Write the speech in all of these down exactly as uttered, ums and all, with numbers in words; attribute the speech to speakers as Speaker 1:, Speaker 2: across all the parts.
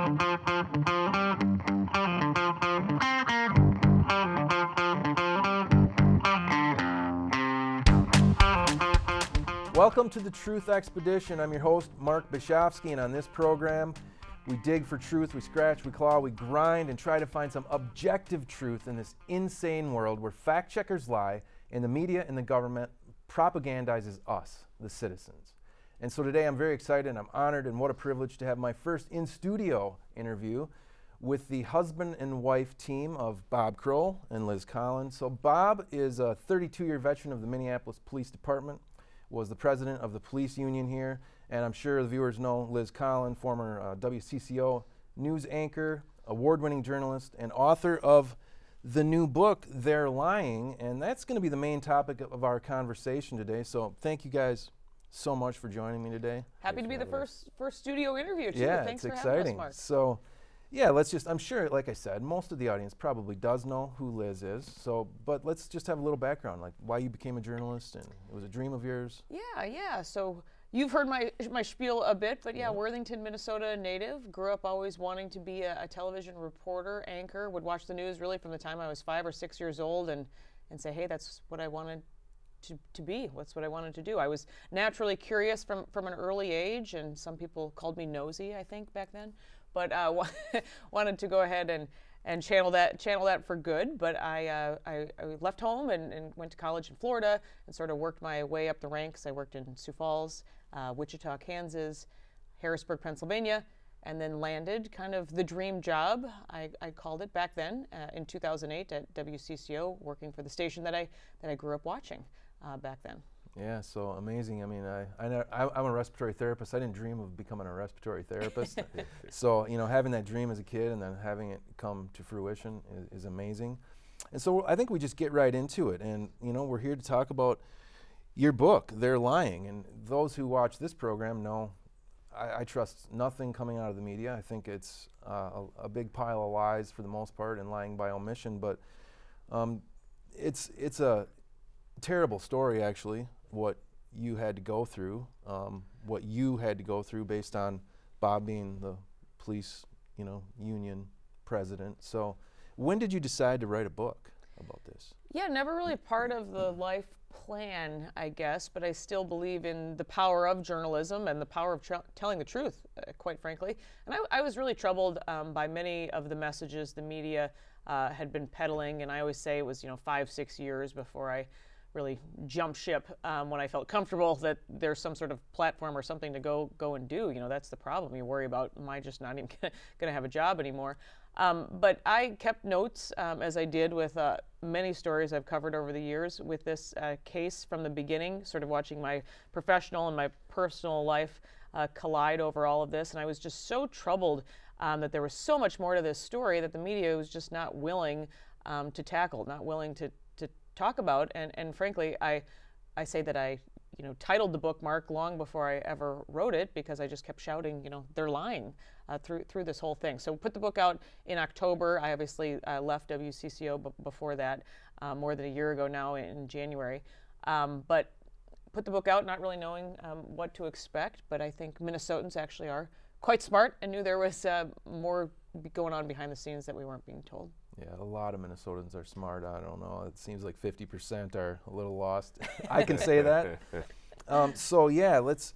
Speaker 1: Welcome to the Truth Expedition. I'm your host, Mark Bishofsky, and on this program, we dig for truth, we scratch, we claw, we grind, and try to find some objective truth in this insane world where fact checkers lie and the media and the government propagandizes us, the citizens. And so today I'm very excited and I'm honored, and what a privilege to have my first in-studio interview with the husband and wife team of Bob Kroll and Liz Collins. So Bob is a thirty-two-year veteran of the Minneapolis Police Department, was the president of the police union here, and I'm sure the viewers know Liz Collins, former uh, W C C O news anchor, award-winning journalist, and author of the new book, They're Lying, and that's going to be the main topic of our conversation today. So thank you guys so much for joining me today.
Speaker 2: Happy to be the first first studio interview too.
Speaker 1: Yeah,
Speaker 2: Thanks
Speaker 1: it's
Speaker 2: for
Speaker 1: exciting.
Speaker 2: having us, Mark.
Speaker 1: So, yeah, let's just, I'm sure, like I said, most of the audience probably does know who Liz is. So, but let's just have a little background, like why you became a journalist, and it was a dream of yours.
Speaker 2: Yeah, yeah. So you've heard my my spiel a bit, but yeah, yeah. Worthington, Minnesota native. Grew up always wanting to be a, a television reporter, anchor. Would watch the news really from the time I was five or six years old, and and say, hey, that's what I wanted to to be. That's what I wanted to do. I was naturally curious from from an early age, and some people called me nosy, I think, back then. But uh, wanted to go ahead and, and channel that channel that for good. But I, uh, I, I left home and, and went to college in Florida and sort of worked my way up the ranks. I worked in Sioux Falls, uh, Wichita, Kansas, Harrisburg, Pennsylvania, and then landed kind of the dream job, I, I called it back then, uh, in two thousand eight at W C C O, working for the station that I that I grew up watching uh, back then.
Speaker 1: Yeah, so amazing. I mean, I, I, know, I, I'm a respiratory therapist. I didn't dream of becoming a respiratory therapist. So, you know, having that dream as a kid and then having it come to fruition is, is amazing. And so I think we just get right into it. And, you know, we're here to talk about your book, They're Lying. And those who watch this program know I, I trust nothing coming out of the media. I think it's uh, a, a big pile of lies for the most part and lying by omission. But um, it's it's a terrible story, actually, what you had to go through, um, what you had to go through based on Bob being the police, you know, union president. So when did you decide to write a book about this?
Speaker 2: Yeah, never really part of the life plan, I guess, but I still believe in the power of journalism and the power of tr- telling the truth, uh, quite frankly. And I, I was really troubled um, by many of the messages the media uh, had been peddling, and I always say it was, you know, five, six years before I really jump ship um, when I felt comfortable that there's some sort of platform or something to go go and do. You know, that's the problem. You worry about, am I just not even going to have a job anymore? Um, but I kept notes, um, as I did with uh, many stories I've covered over the years with this uh, case from the beginning, sort of watching my professional and my personal life uh, collide over all of this. And I was just so troubled um, that there was so much more to this story that the media was just not willing um, to tackle, not willing to talk about, and, and frankly, I I say that I, you know, titled the book, Mark, long before I ever wrote it, because I just kept shouting, you know, they're lying uh, through through this whole thing. So put the book out in October. I obviously uh, left W C C O b- before that, uh, more than a year ago now in January. Um, but put the book out not really knowing um, what to expect, but I think Minnesotans actually are quite smart and knew there was uh, more going on behind the scenes that we weren't being told.
Speaker 1: Yeah, a lot of Minnesotans are smart. I don't know. It seems like fifty percent are a little lost. I can say that. Um, so yeah, let's.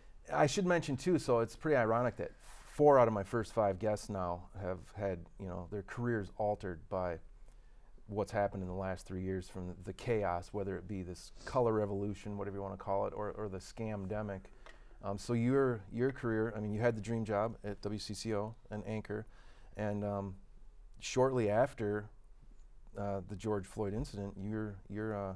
Speaker 1: I should mention too. So it's pretty ironic that four out of my first five guests now have had, you know, their careers altered by what's happened in the last three years from the, the chaos, whether it be this color revolution, whatever you want to call it, or, or the scamdemic. Um, so your your career. I mean, you had the dream job at W C C O, an anchor, and um, shortly after uh, the George Floyd incident, you're you're uh,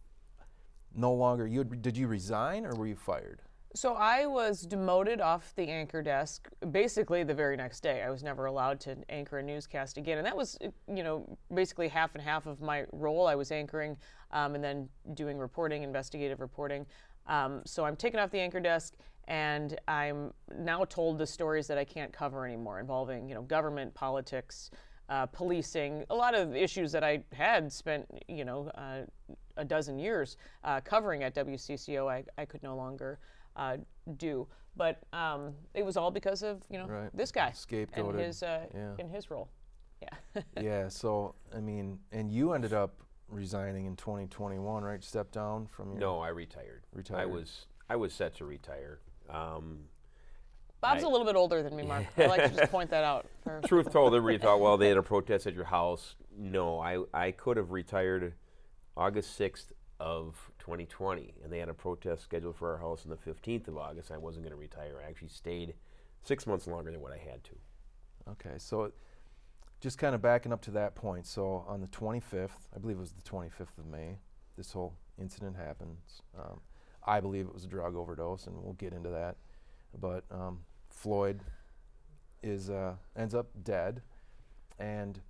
Speaker 1: no longer. You did you resign or were you fired?
Speaker 2: So I was demoted off the anchor desk basically the very next day. I was never allowed to anchor a newscast again, and that was, you know, basically half and half of my role. I was anchoring um, and then doing reporting, investigative reporting. Um, so I'm taken off the anchor desk, and I'm now told the stories that I can't cover anymore, involving, you know, government, politics, uh, policing, a lot of issues that I had spent, you know, uh, a dozen years uh, covering at W C C O. I, I could no longer uh, do. But um, it was all because of you know
Speaker 1: Right.
Speaker 2: this guy and
Speaker 1: Scapegoated.
Speaker 2: his uh,
Speaker 1: Yeah.
Speaker 2: in his role. Yeah.
Speaker 1: Yeah, so I mean, and you ended up resigning in twenty twenty-one, right? Stepped down from your.
Speaker 3: No, I retired. I
Speaker 1: Retired.
Speaker 3: was I was set to retire. Um,
Speaker 2: Bob's
Speaker 3: I-
Speaker 2: a little bit older than me, Mark. I like to just point that out. For
Speaker 3: Truth told, everybody thought, well, they had a protest at your house. No, I, I could have retired August sixth of twenty twenty, and they had a protest scheduled for our house on the fifteenth of August. I wasn't going to retire. I actually stayed six months longer than what I had to.
Speaker 1: Okay, so just kind of backing up to that point. So on the twenty-fifth, I believe it was the twenty-fifth of May, this whole incident happens. Um, I believe it was a drug overdose, and we'll get into that. But um, Floyd is uh, ends up dead, and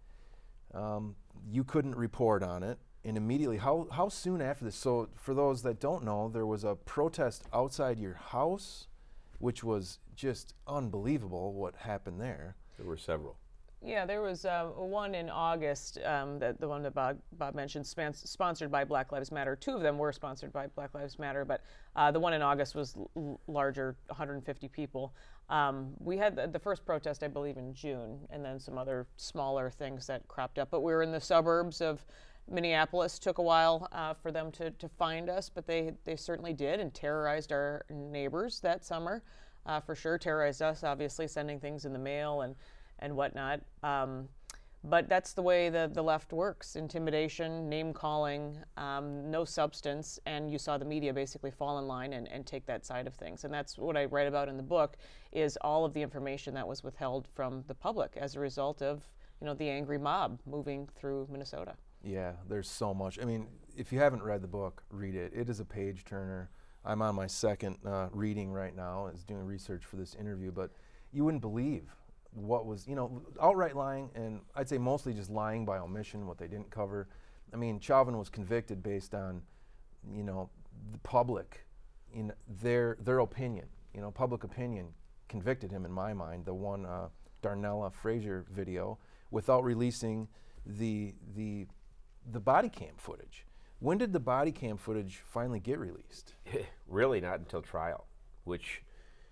Speaker 1: um, you couldn't report on it. And immediately, how how soon after this? So for those that don't know, there was a protest outside your house, which was just unbelievable what happened there.
Speaker 3: There were several.
Speaker 2: Yeah, there was uh, one in August, um, that the one that Bob, Bob mentioned, span- sponsored by Black Lives Matter. Two of them were sponsored by Black Lives Matter, but uh, the one in August was l- larger, one hundred fifty people. Um, we had the, the first protest, I believe, in June, and then some other smaller things that cropped up. But we were in the suburbs of Minneapolis. Took a while uh, for them to, to find us, but they, they certainly did, and terrorized our neighbors that summer, uh, for sure. Terrorized us, obviously, sending things in the mail and and whatnot. Um, but that's the way the, the left works. Intimidation, name calling, um, no substance, and you saw the media basically fall in line and, and take that side of things. And that's what I write about in the book, is all of the information that was withheld from the public as a result of, you know, the angry mob moving through Minnesota.
Speaker 1: Yeah, there's so much. I mean, if you haven't read the book, read it. It is a page turner. I'm on my second uh, reading right now, is doing research for this interview, but you wouldn't believe what was, you know, outright lying, and I'd say mostly just lying by omission, what they didn't cover. I mean, Chauvin was convicted based on, you know, the public, in their their opinion. You know, public opinion convicted him in my mind. The one uh, Darnella Frazier video, without releasing the the the body cam footage. When did the body cam footage finally get released?
Speaker 3: Really not until trial, which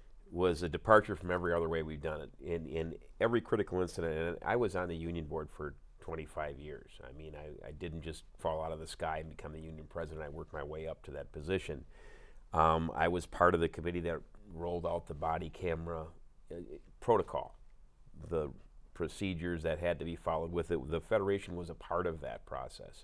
Speaker 3: was a departure from every other way we've done it. In, in every critical incident, and I was on the union board for twenty-five years. I mean, I, I didn't just fall out of the sky and become the union president. I worked my way up to that position. Um, I was part of the committee that rolled out the body camera uh, protocol, the procedures that had to be followed with it. The Federation was a part of that process.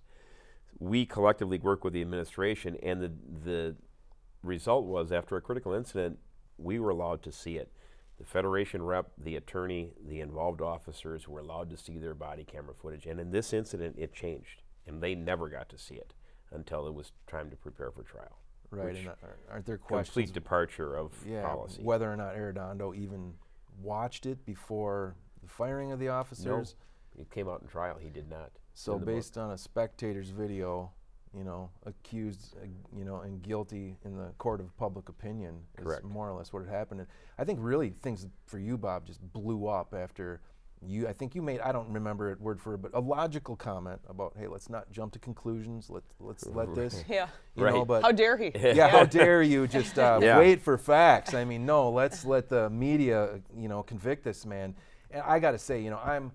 Speaker 3: We collectively worked with the administration, and the, the result was, after a critical incident, we were allowed to see it. The Federation rep, the attorney, the involved officers were allowed to see their body camera footage. And in this incident, it changed. And they never got to see it until it was time to prepare for trial.
Speaker 1: Right, and aren't there questions?
Speaker 3: Complete departure of
Speaker 1: yeah,
Speaker 3: policy.
Speaker 1: Whether or not Arredondo even watched it before the firing of the officers?
Speaker 3: No, it came out in trial. He did not.
Speaker 1: So based on a spectator's video, you know, accused, uh, you know, and guilty in the court of public opinion is
Speaker 3: Correct.
Speaker 1: more or less what had happened. And I think really things for you, Bob, just blew up after you, I think you made, I don't remember it word for word, but a logical comment about, hey, let's not jump to conclusions. Let, let's let this,
Speaker 2: Yeah.
Speaker 1: you know,
Speaker 3: Right.
Speaker 1: but
Speaker 2: How dare he?
Speaker 1: yeah, how dare you just uh,
Speaker 3: Yeah.
Speaker 1: wait for facts? I mean, no, let's let the media, you know, convict this man. And I got to say, you know, I'm,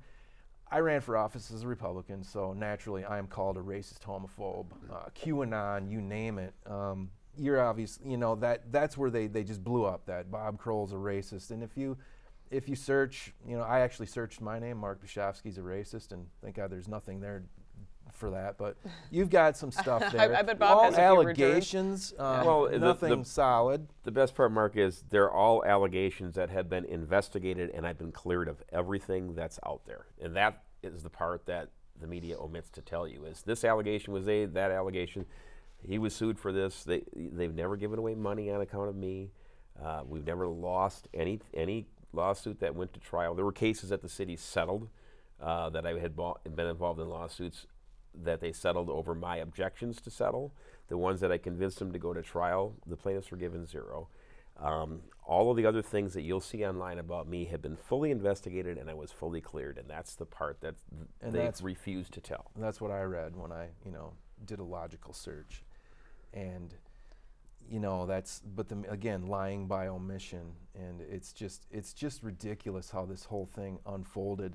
Speaker 1: I ran for office as a Republican, so naturally I am called a racist, homophobe, uh, QAnon, you name it. Um, you're obvious, you know, that that's where they, they just blew up that Bob Kroll's a racist. And if you if you search, you know, I actually searched my name, Mark Bashofsky's a racist, and thank God there's nothing there for that. But you've got some stuff there.
Speaker 2: I bet Bob
Speaker 1: All
Speaker 2: has a few
Speaker 1: allegations, um,
Speaker 3: Well, the-
Speaker 1: nothing
Speaker 3: the-
Speaker 1: solid.
Speaker 3: The best part, Mark, is they're all allegations that have been investigated, and I've been cleared of everything that's out there. And that is the part that the media omits to tell you, is this allegation was a, that allegation. He was sued for this. They, they've never given away money on account of me. Uh, we've never lost any any lawsuit that went to trial. There were cases that the city settled, uh, that I had bought, been involved in lawsuits that they settled over my objections to settle. The ones that I convinced them to go to trial, the plaintiffs were given zero. Um, all of the other things that you'll see online about me have been fully investigated, and I was fully cleared, and that's the part that th-
Speaker 1: And
Speaker 3: they've
Speaker 1: that's-
Speaker 3: refused to tell.
Speaker 1: That's what I read when I, you know, did a logical search. And, you know, that's, but the, again, lying by omission. And it's just, it's just ridiculous how this whole thing unfolded.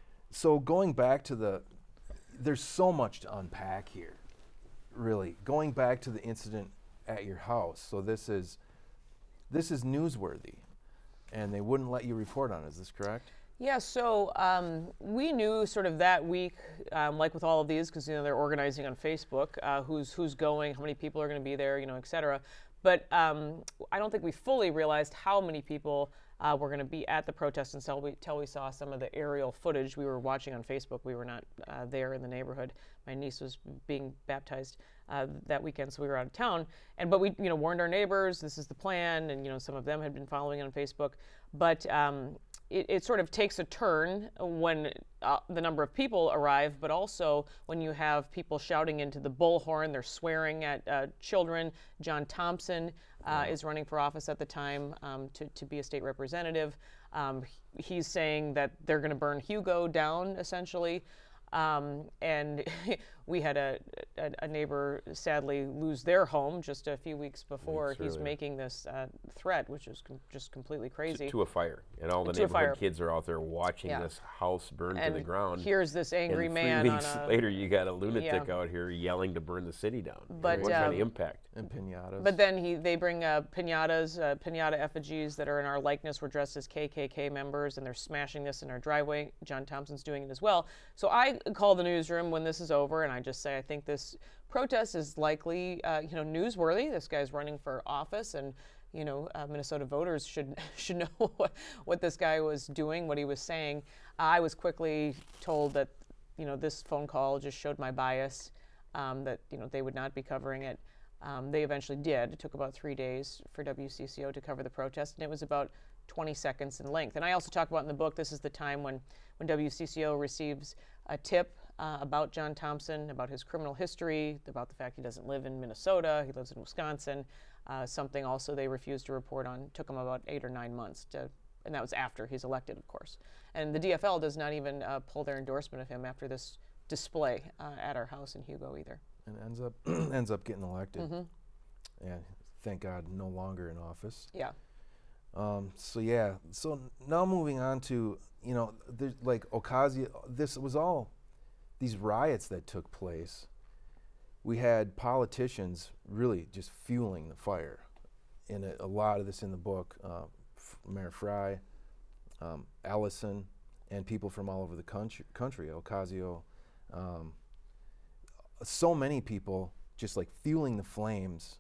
Speaker 1: So going back to the, there's so much to unpack here, really. Going back to the incident at your house. So this is, this is newsworthy, and they wouldn't let you report on it. Is this correct?
Speaker 2: Yeah, so um, we knew sort of that week, um, like with all of these, because you know they're organizing on Facebook, uh, who's who's going, how many people are going to be there, you know, et cetera. But um, I don't think we fully realized how many people uh, were going to be at the protest until we, until we saw some of the aerial footage we were watching on Facebook. We were not uh, there in the neighborhood. My niece was being baptized uh, that weekend, so we were out of town. And but we, you know, warned our neighbors. This is the plan, and you know, some of them had been following on Facebook. But um, it, it sort of takes a turn when uh, the number of people arrive, but also when you have people shouting into the bullhorn. They're swearing at uh, children. John Thompson uh, is running for office at the time um, to, to be a state representative. Um, he's saying that they're going to burn Hugo down, essentially. Um, and we had a, a, a neighbor sadly lose their home just a few weeks before.
Speaker 3: Weeks
Speaker 2: He's
Speaker 3: earlier.
Speaker 2: making this uh, threat, which is com- just completely crazy.
Speaker 3: To, to a fire, and all the
Speaker 2: To a fire.
Speaker 3: neighborhood kids are out there watching
Speaker 2: Yeah.
Speaker 3: this house burn
Speaker 2: and
Speaker 3: to the ground.
Speaker 2: here's this angry
Speaker 3: and
Speaker 2: man
Speaker 3: three weeks
Speaker 2: on a,
Speaker 3: later, you got a lunatic
Speaker 2: Yeah.
Speaker 3: out here yelling to burn the city down.
Speaker 2: But,
Speaker 3: what kind
Speaker 2: um,
Speaker 3: of impact?
Speaker 1: And pinatas.
Speaker 2: But then he, they bring uh, pinatas, uh, pinata effigies that are in our likeness. We're dressed as K K K members, and they're smashing this in our driveway. John Thompson's doing it as well. So I call the newsroom when this is over, and I just say, I think this protest is likely, uh, you know, newsworthy. This guy's running for office, and you know, uh, Minnesota voters should should know what, what this guy was doing, what he was saying. I was quickly told that, you know, this phone call just showed my bias, um, that you know they would not be covering it. Um, they eventually did. It took about three days for W C C O to cover the protest, and it was about twenty seconds in length. And I also talk about in the book, this is the time when, when W C C O receives a tip uh, about John Thompson, about his criminal history, about the fact he doesn't live in Minnesota, he lives in Wisconsin, uh, something also they refused to report on. It took them about eight or nine months to, and that was after he's elected, of course. And the D F L does not even uh, pull their endorsement of him after this display uh, at our house in Hugo either.
Speaker 1: and ends up ends up getting elected.
Speaker 2: Mm-hmm.
Speaker 1: Yeah, thank God, no longer in office.
Speaker 2: Yeah.
Speaker 1: Um, so yeah, so n- now moving on to, you know, there's like Ocasio. This was all these riots that took place. We had politicians really just fueling the fire, and a, a lot of this in the book. Uh, F- Mayor Fry, um, Ellison, and people from all over the country. Country, Ocasio. Um, so many people just like fueling the flames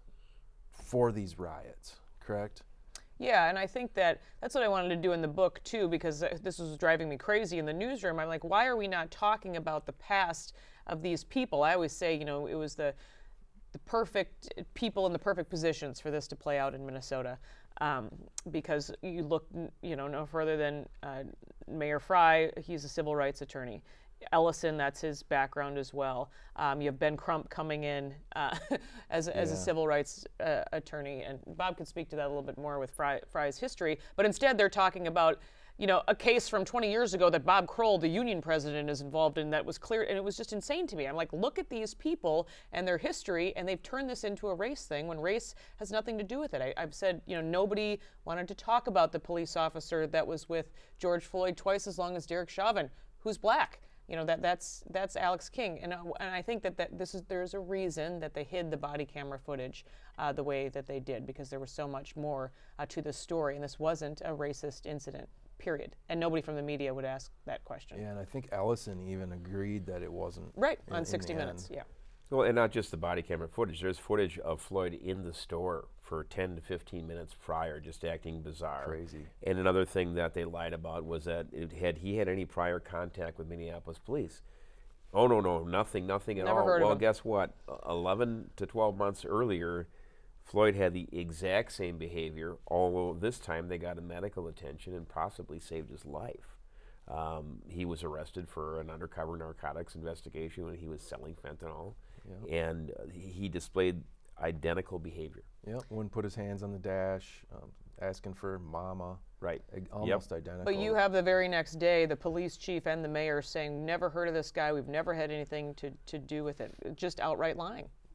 Speaker 1: for these riots. Correct?
Speaker 2: Yeah, and I think that that's what I wanted to do in the book too, because uh, this was driving me crazy in the newsroom. I'm like, why are we not talking about the past of these people? I always say, you know, it was the the perfect people in the perfect positions for this to play out in Minnesota, um, because you look, n- you know, no further than uh, Mayor Fry. He's a civil rights attorney. Ellison, that's his background as well. Um, you have Ben Crump coming in uh, as, as a
Speaker 1: Yeah.
Speaker 2: civil rights uh, attorney, and Bob could speak to that a little bit more with Fry, Fry's history. But instead, they're talking about, you know, a case from twenty years ago that Bob Kroll, the union president, is involved in. That was clear, and it was just insane to me. I'm like, look at these people and their history, and they've turned this into a race thing when race has nothing to do with it. I, I've said, you know, nobody wanted to talk about the police officer that was with George Floyd twice as long as Derek Chauvin, who's black. You know, that that's that's Alex King, and uh, and I think that, that this is there's a reason that they hid the body camera footage uh, the way that they did, because there was so much more uh, to this story, and this wasn't a racist incident, period. And nobody from the media would ask that question.
Speaker 1: Yeah, and I think Ellison even agreed that it wasn't.
Speaker 2: Right,
Speaker 1: in-
Speaker 2: on
Speaker 1: in
Speaker 2: sixty
Speaker 1: the
Speaker 2: minutes,
Speaker 1: end.
Speaker 2: yeah.
Speaker 3: Well, and not just the body camera footage. There's footage of Floyd in the store for ten to fifteen minutes prior, just acting bizarre.
Speaker 1: Crazy.
Speaker 3: And another thing that they lied about was that it had he had any prior contact with Minneapolis police. Oh, no, no, nothing, nothing at
Speaker 2: Never
Speaker 3: all.
Speaker 2: heard of
Speaker 3: Well,
Speaker 2: him.
Speaker 3: guess what? eleven to twelve months earlier, Floyd had the exact same behavior, although this time they got him medical attention and possibly saved his life. Um, he was arrested for an undercover narcotics investigation when he was selling fentanyl,
Speaker 1: Yeah.
Speaker 3: and uh, he he displayed identical behavior.
Speaker 1: Yep. Wouldn't put his hands on the dash, um, asking for mama.
Speaker 3: Right.
Speaker 1: Ag- Almost identical.
Speaker 2: But you have the very next day the police chief and the mayor saying, never heard of this guy, we've never had anything to, to do with it. Just outright lying.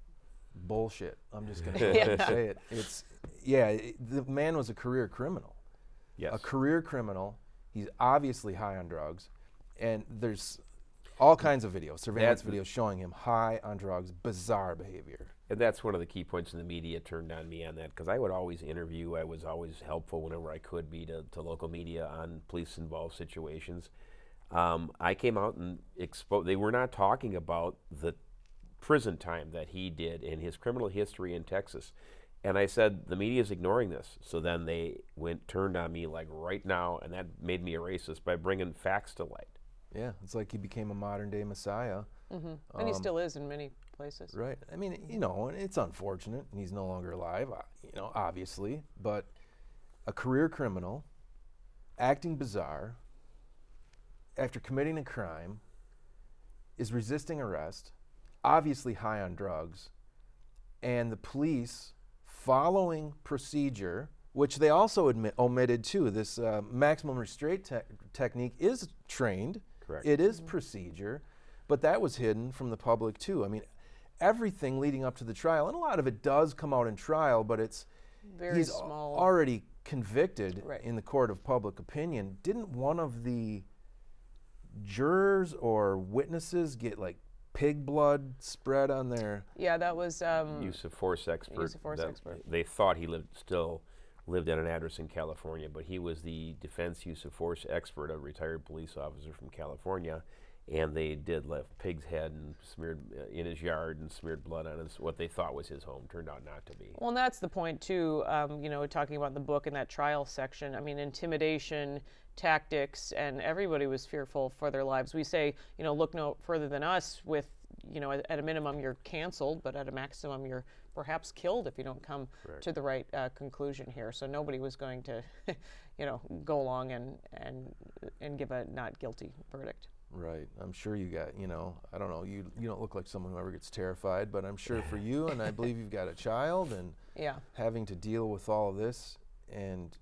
Speaker 1: bullshit. I'm just going to
Speaker 2: Yeah.
Speaker 1: say it. It's yeah. It, the man was a career criminal.
Speaker 3: Yes.
Speaker 1: A career criminal. He's obviously high on drugs, and there's all kinds of videos, surveillance
Speaker 3: That's-
Speaker 1: videos showing him high on drugs, bizarre behavior.
Speaker 3: And that's one of the key points in the media turned on me on that, because I would always interview. I was always helpful whenever I could be to, to local media on police-involved situations. Um, I came out and exposed. They were not talking about the prison time that he did in his criminal history in Texas. And I said, the media is ignoring this. So then they went turned on me like right now, and that made me a racist by bringing facts to light.
Speaker 1: Yeah, it's like he became a modern-day messiah.
Speaker 2: hmm and he
Speaker 1: Um,
Speaker 2: still is in many places.
Speaker 1: Right. I mean, you know, and it's unfortunate, and he's no longer alive, uh, you know, obviously, but a career criminal, acting bizarre, after committing a crime, is resisting arrest, obviously high on drugs, and the police, following procedure, which they also admit, omitted too, this uh, maximum restraint te- technique is trained.
Speaker 3: Correct.
Speaker 1: It is procedure, but that was hidden from the public too. I mean, everything leading up to the trial, and a lot of it does come out in trial, but it's
Speaker 2: Very
Speaker 1: he's al-
Speaker 2: small.
Speaker 1: already convicted
Speaker 2: Right.
Speaker 1: in the court of public opinion. Didn't one of the jurors or witnesses get like pig blood spread on their?
Speaker 2: Yeah, that was. Um,
Speaker 3: Use of force expert.
Speaker 2: Use of force
Speaker 3: that
Speaker 2: expert.
Speaker 3: They thought he lived still lived at an address in California, but he was the defense use of force expert, a retired police officer from California, and they did left pig's head and smeared uh, in his yard and smeared blood on his what they thought was his home. Turned out not to be.
Speaker 2: Well, and that's the point too. Um, you know, talking about the book in that trial section. I mean, intimidation tactics, and everybody was fearful for their lives. We say, you know, look no further than us. With, you know, at, at a minimum you're canceled, but at a maximum you're perhaps killed if you don't come
Speaker 3: Correct.
Speaker 2: to the right uh, conclusion here. So nobody was going to, you know, go along and and and give a not guilty verdict.
Speaker 1: Right. I'm sure you got, you know, I don't know, you you don't look like someone who ever gets terrified, but I'm sure for you, and I believe you've got a child, and
Speaker 2: Yeah.
Speaker 1: having to deal with all of this, and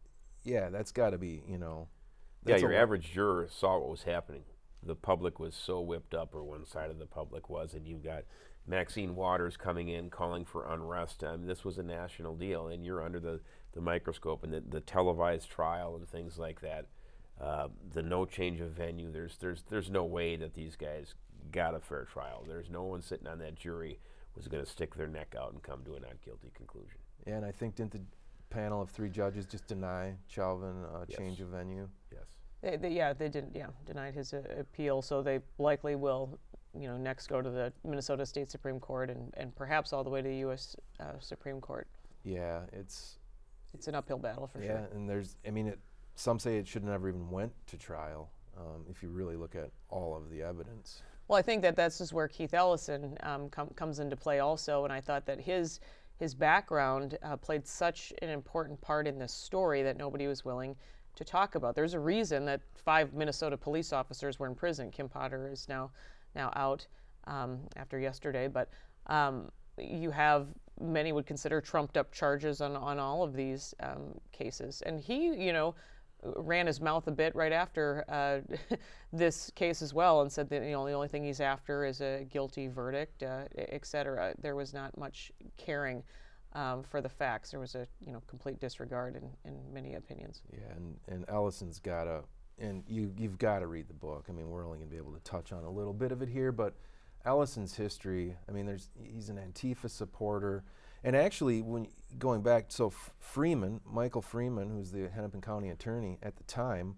Speaker 1: yeah, that's got to be, you know.
Speaker 3: Yeah,
Speaker 1: that's a
Speaker 3: your
Speaker 1: lot.
Speaker 3: average juror saw what was happening. The public was so whipped up, or one side of the public was, and you've got Maxine Waters coming in calling for unrest. I mean, this was a national deal, and you're under the, the microscope, and the, the televised trial and things like that. Uh, the no change of venue. There's there's there's no way that these guys got a fair trial. There's no one sitting on that jury was going to stick their neck out and come to a not guilty conclusion.
Speaker 1: Yeah, and I think didn't the panel of three judges just deny Chauvin a
Speaker 3: Yes.
Speaker 1: change of venue?
Speaker 3: Yes.
Speaker 2: They, they, yeah, they didn't. Yeah, denied his uh, appeal. So they likely will, you know, next go to the Minnesota State Supreme Court and, and perhaps all the way to the U S Uh, Supreme Court.
Speaker 1: Yeah, it's
Speaker 2: It's an uphill battle for
Speaker 1: yeah,
Speaker 2: sure.
Speaker 1: and there's, I mean, it. Some say it should never even went to trial. Um, if you really look at all of the evidence.
Speaker 2: Well, I think that that's just where Keith Ellison um, com- comes into play also, and I thought that his his background uh, played such an important part in this story that nobody was willing to talk about. There's a reason that five Minnesota police officers were in prison. Kim Potter is now now out um, after yesterday, but um, you have many would consider trumped up charges on on all of these um, cases, and he, you know, ran his mouth a bit right after uh, this case as well, and said that, you know, the only thing he's after is a guilty verdict, uh, et cetera. There was not much caring um, for the facts. There was a, you know, complete disregard in, in many opinions.
Speaker 1: Yeah, and, and Ellison's got to, and you, you've got to read the book. I mean, we're only going to be able to touch on a little bit of it here, but Ellison's history, I mean, there's he's an Antifa supporter. And actually, when going back, so F- Freeman, Michael Freeman, who's the Hennepin County attorney at the time,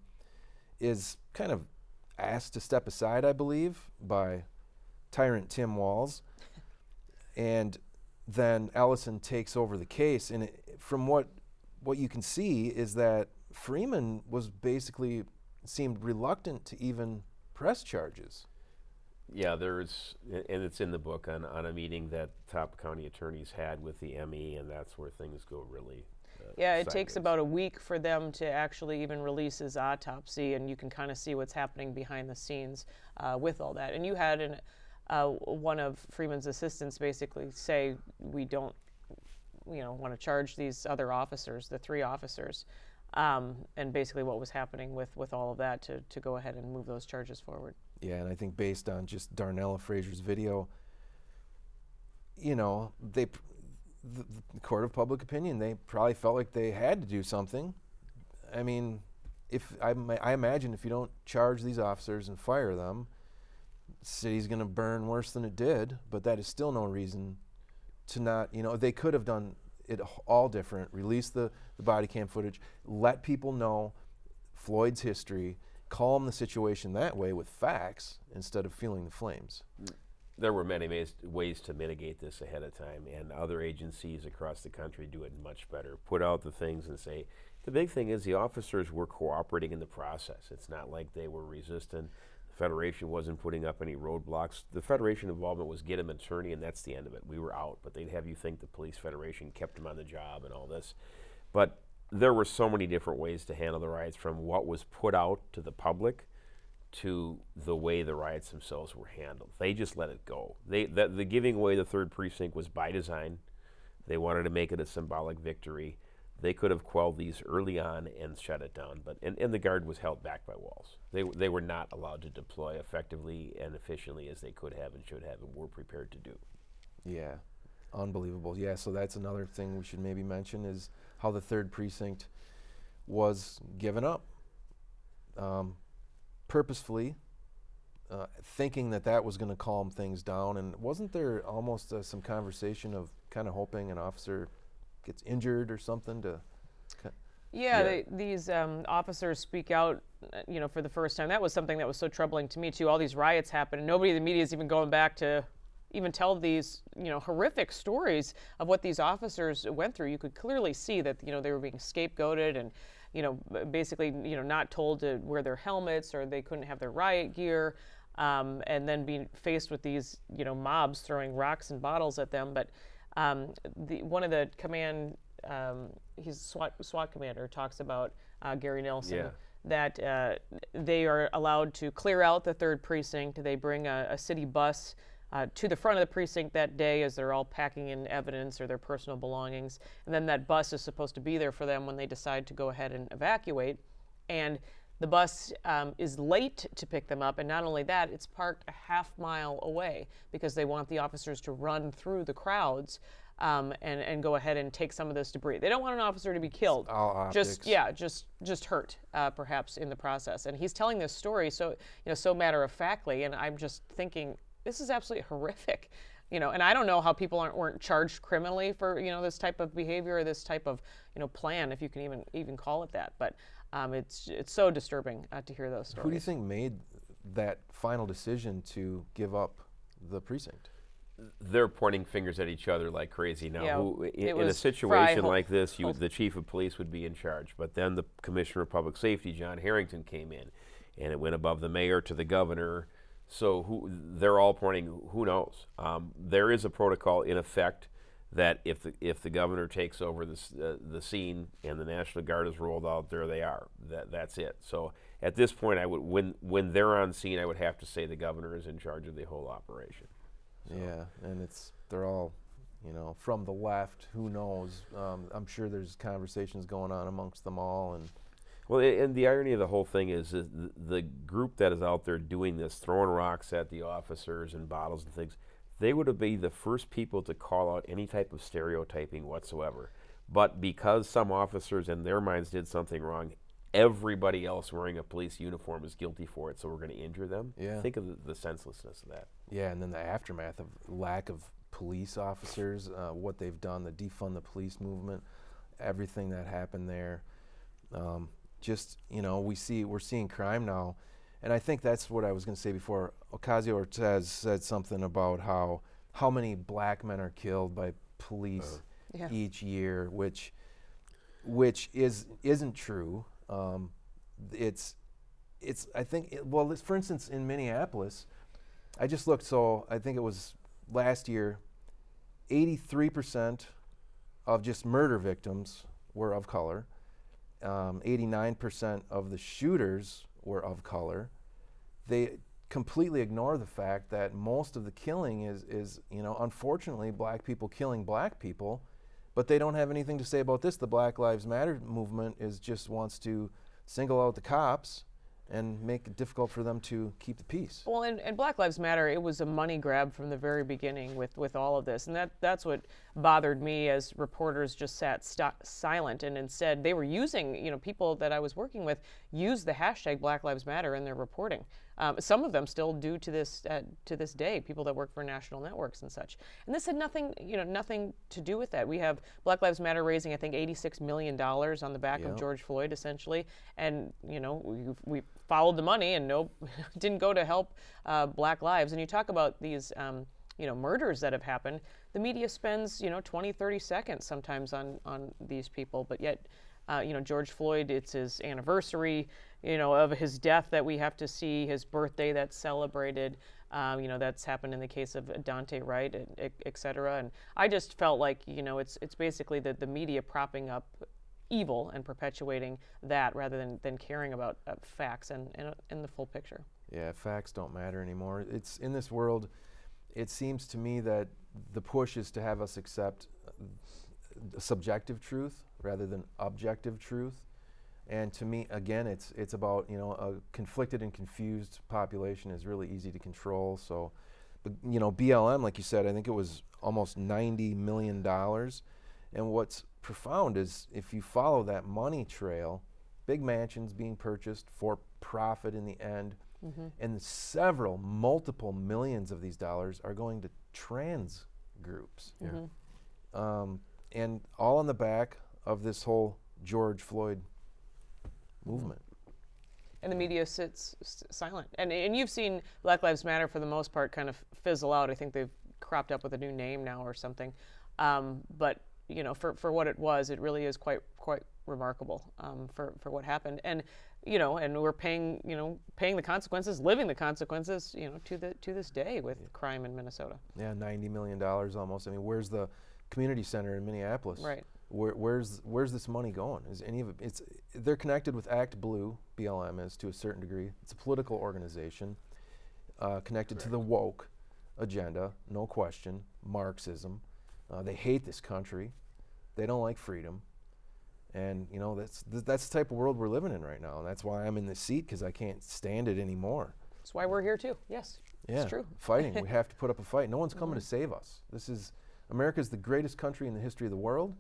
Speaker 1: is kind of asked to step aside, I believe, by tyrant Tim Walz. And then Ellison takes over the case. And it, from what what you can see is that Freeman was basically seemed reluctant to even press charges.
Speaker 3: Yeah, there's, and it's in the book, on, on a meeting that top county attorneys had with the M E, and that's where things go really uh,
Speaker 2: Yeah, it takes
Speaker 3: sideways.
Speaker 2: about a week for them to actually even release his autopsy, and you can kind of see what's happening behind the scenes uh, with all that. And you had an, uh, one of Freeman's assistants basically say, we don't, you know, want to charge these other officers, the three officers, um, and basically what was happening with, with all of that to, to go ahead and move those charges forward.
Speaker 1: Yeah, and I think based on just Darnella Fraser's video, you know, they, the, the court of public opinion, they probably felt like they had to do something. I mean, if I, I imagine if you don't charge these officers and fire them, the city's going to burn worse than it did, but that is still no reason to not, you know, they could have done it all different, release the, the body cam footage, let people know Floyd's history, calm the situation that way with facts instead of fueling the flames.
Speaker 3: There were many ways, ways to mitigate this ahead of time, and other agencies across the country do it much better. Put out the things and say, the big thing is the officers were cooperating in the process. It's not like they were resistant. The Federation wasn't putting up any roadblocks. The Federation involvement was get him an attorney, and that's the end of it. We were out, but they'd have you think the Police Federation kept him on the job and all this. But there were so many different ways to handle the riots, from what was put out to the public to the way the riots themselves were handled. They just let it go. They, the, the giving away the third precinct was by design. They wanted to make it a symbolic victory. They could have quelled these early on and shut it down, but and, and the Guard was held back by walls. They, they were not allowed to deploy effectively and efficiently as they could have and should have and were prepared to do.
Speaker 1: Yeah, unbelievable. Yeah, so that's another thing we should maybe mention is how the third precinct was given up. Um, purposefully, uh, thinking that that was going to calm things down. And wasn't there almost uh, some conversation of kind of hoping an officer gets injured or something to?
Speaker 2: Yeah,
Speaker 3: Yeah.
Speaker 2: They, these um, officers speak out, uh, you know, for the first time. That was something that was so troubling to me too. All these riots happen, and nobody in the media is even going back to even tell these, you know, horrific stories of what these officers went through. You could clearly see that, you know, they were being scapegoated and, you know, b- basically, you know, not told to wear their helmets, or they couldn't have their riot gear, um, and then being faced with these, you know, mobs throwing rocks and bottles at them. But um, the, one of the command, um, he's SWAT, SWAT commander, talks about uh, Gary Nelson.
Speaker 3: Yeah.
Speaker 2: That uh, they are allowed to clear out the third precinct. They bring a, a city bus uh, to the front of the precinct that day as they're all packing in evidence or their personal belongings. And then that bus is supposed to be there for them when they decide to go ahead and evacuate. And the bus um, is late to pick them up. And not only that, it's parked a half mile away because they want the officers to run through the crowds um, and, and go ahead and take some of this debris. They don't want an officer to be killed.
Speaker 1: All optics.
Speaker 2: Just, yeah, just just hurt, uh, perhaps, in the process. And he's telling this story so, you know, so matter-of-factly, and I'm just thinking, this is absolutely horrific, you know. And I don't know how people aren't weren't charged criminally for, you know, this type of behavior or this type of, you know, plan, if you can even even call it that. But um, it's it's so disturbing uh, to hear those stories.
Speaker 1: Who do you think made that final decision to give up the precinct?
Speaker 3: They're pointing fingers at each other like crazy now.
Speaker 2: Yeah,
Speaker 3: Who,
Speaker 2: it
Speaker 3: in, in a
Speaker 2: was
Speaker 3: situation
Speaker 2: Fry,
Speaker 3: like this, you,
Speaker 2: Hol-
Speaker 3: the chief of police would be in charge. But then the commissioner of public safety, John Harrington, came in, and it went above the mayor to the governor. So who, they're all pointing. Who knows? Um, there is a protocol in effect that if the if the governor takes over this, uh, the scene and the National Guard is rolled out, there they are. That that's it. So at this point, I would when when they're on scene, I would have to say the governor is in charge of the whole operation. So.
Speaker 1: Yeah, and it's they're all, you know, from the left. Who knows? Um, I'm sure there's conversations going on amongst them all, and
Speaker 3: Well, a- and the irony of the whole thing is, is the, the group that is out there doing this, throwing rocks at the officers and bottles and things, they would have been the first people to call out any type of stereotyping whatsoever. But because some officers in their minds did something wrong, everybody else wearing a police uniform is guilty for it, so we're going to injure them.
Speaker 1: Yeah.
Speaker 3: Think of the, the senselessness of that.
Speaker 1: yeah, and then the aftermath of lack of police officers, uh, what they've done, the defund the police movement, everything that happened there. Um, just you know, we see we're seeing crime now, and I think that's what I was going to say before. Ocasio-Cortez said something about how how many black men are killed by police
Speaker 2: Yeah.
Speaker 1: each year, which which is isn't true. Um, it's it's I think it, well, this, for instance, in Minneapolis, I just looked. So I think it was last year, eighty-three percent of just murder victims were of color. Um, eighty-nine percent of the shooters were of color. They completely ignore the fact that most of the killing is, is, you know, unfortunately black people killing black people, but they don't have anything to say about this. The Black Lives Matter movement is just wants to single out the cops and make it difficult for them to keep the peace.
Speaker 2: Well, and, and Black Lives Matter, it was a money grab from the very beginning with, with all of this. And that, that's what bothered me as reporters just sat st- silent. And instead, they were using, you know, people that I was working with used the hashtag Black Lives Matter in their reporting. Um, some of them still do to this uh, to this day, people that work for national networks and such. And this had nothing, you know, nothing to do with that. We have Black Lives Matter raising, I think, eighty-six million dollars on the back
Speaker 1: Yep.
Speaker 2: of George Floyd, essentially. And, you know, we, we followed the money and no, didn't go to help uh, Black lives. And you talk about these, um, you know, murders that have happened. The media spends, you know, twenty, thirty seconds sometimes on, on these people, but yet, uh, you know, George Floyd, it's his anniversary, you know, of his death that we have to see, his birthday that's celebrated. Um, you know, that's happened in the case of Dante Wright, et, et cetera. And I just felt like, you know, it's it's basically the, the media propping up evil and perpetuating that rather than, than caring about uh, facts and, and, and the full picture.
Speaker 1: Yeah, facts don't matter anymore. It's in this world, it seems to me that the push is to have us accept uh, subjective truth rather than objective truth. And to me, again, it's it's about, you know, a conflicted and confused population is really easy to control. So, but, you know, B L M, like you said, I think it was almost ninety million dollars. And what's profound is if you follow that money trail, big mansions being purchased for profit in the end, mm-hmm. and several, multiple millions of these dollars are going to trans groups.
Speaker 2: Mm-hmm.
Speaker 1: Um, and all on the back of this whole George Floyd movement.
Speaker 2: And the media sits s- silent. And and you've seen Black Lives Matter for the most part kind of fizzle out. I think they've cropped up with a new name now or something. Um, but you know, for, for what it was, it really is quite quite remarkable um, for for what happened. And you know, and we're paying you know paying the consequences, living the consequences, you know, to the to this day with yeah. crime in Minnesota.
Speaker 1: Yeah, ninety million dollars almost. I mean, where's the community center in Minneapolis?
Speaker 2: Right.
Speaker 1: Where, where's where's this money going? Is any of it? It's they're connected with Act Blue. B L M is to a certain degree. It's a political organization uh, connected Correct. to the woke agenda, no question. Marxism. Uh, they hate this country. They don't like freedom, and you know that's th- that's the type of world we're living in right now. And that's why I'm in this seat, because I can't stand it anymore.
Speaker 2: That's why we're here too. Yes,
Speaker 1: yeah,
Speaker 2: it's true.
Speaker 1: Fighting. We have to put up a fight. No one's coming mm-hmm. to save us. This is America's the greatest country in the history of the world.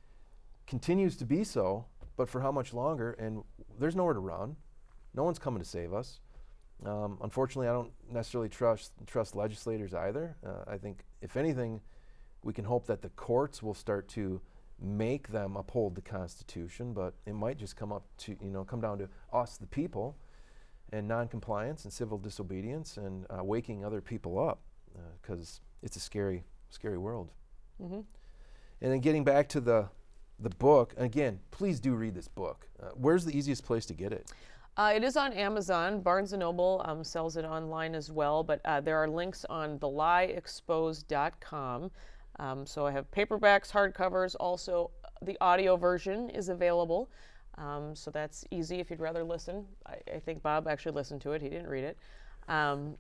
Speaker 1: Continues to be so, but for how much longer? And there's nowhere to run. No one's coming to save us. Um, unfortunately, I don't necessarily trust trust legislators either. Uh, I think, if anything, we can hope that the courts will start to make them uphold the Constitution. But it might just come up to you know come down to us, the people, and non-compliance and civil disobedience and uh, waking other people up, because uh, it's a scary, scary world. Mm-hmm. And then getting back to the the book, again, please do read this book. Uh, where's the easiest place to get it?
Speaker 2: Uh, it is on Amazon. Barnes and Noble um, sells it online as well, but uh, there are links on the lie exposed dot com. Um, so I have paperbacks, hardcovers. Also, the audio version is available. Um, so that's easy if you'd rather listen. I, I think Bob actually listened to it. He didn't read it. Um,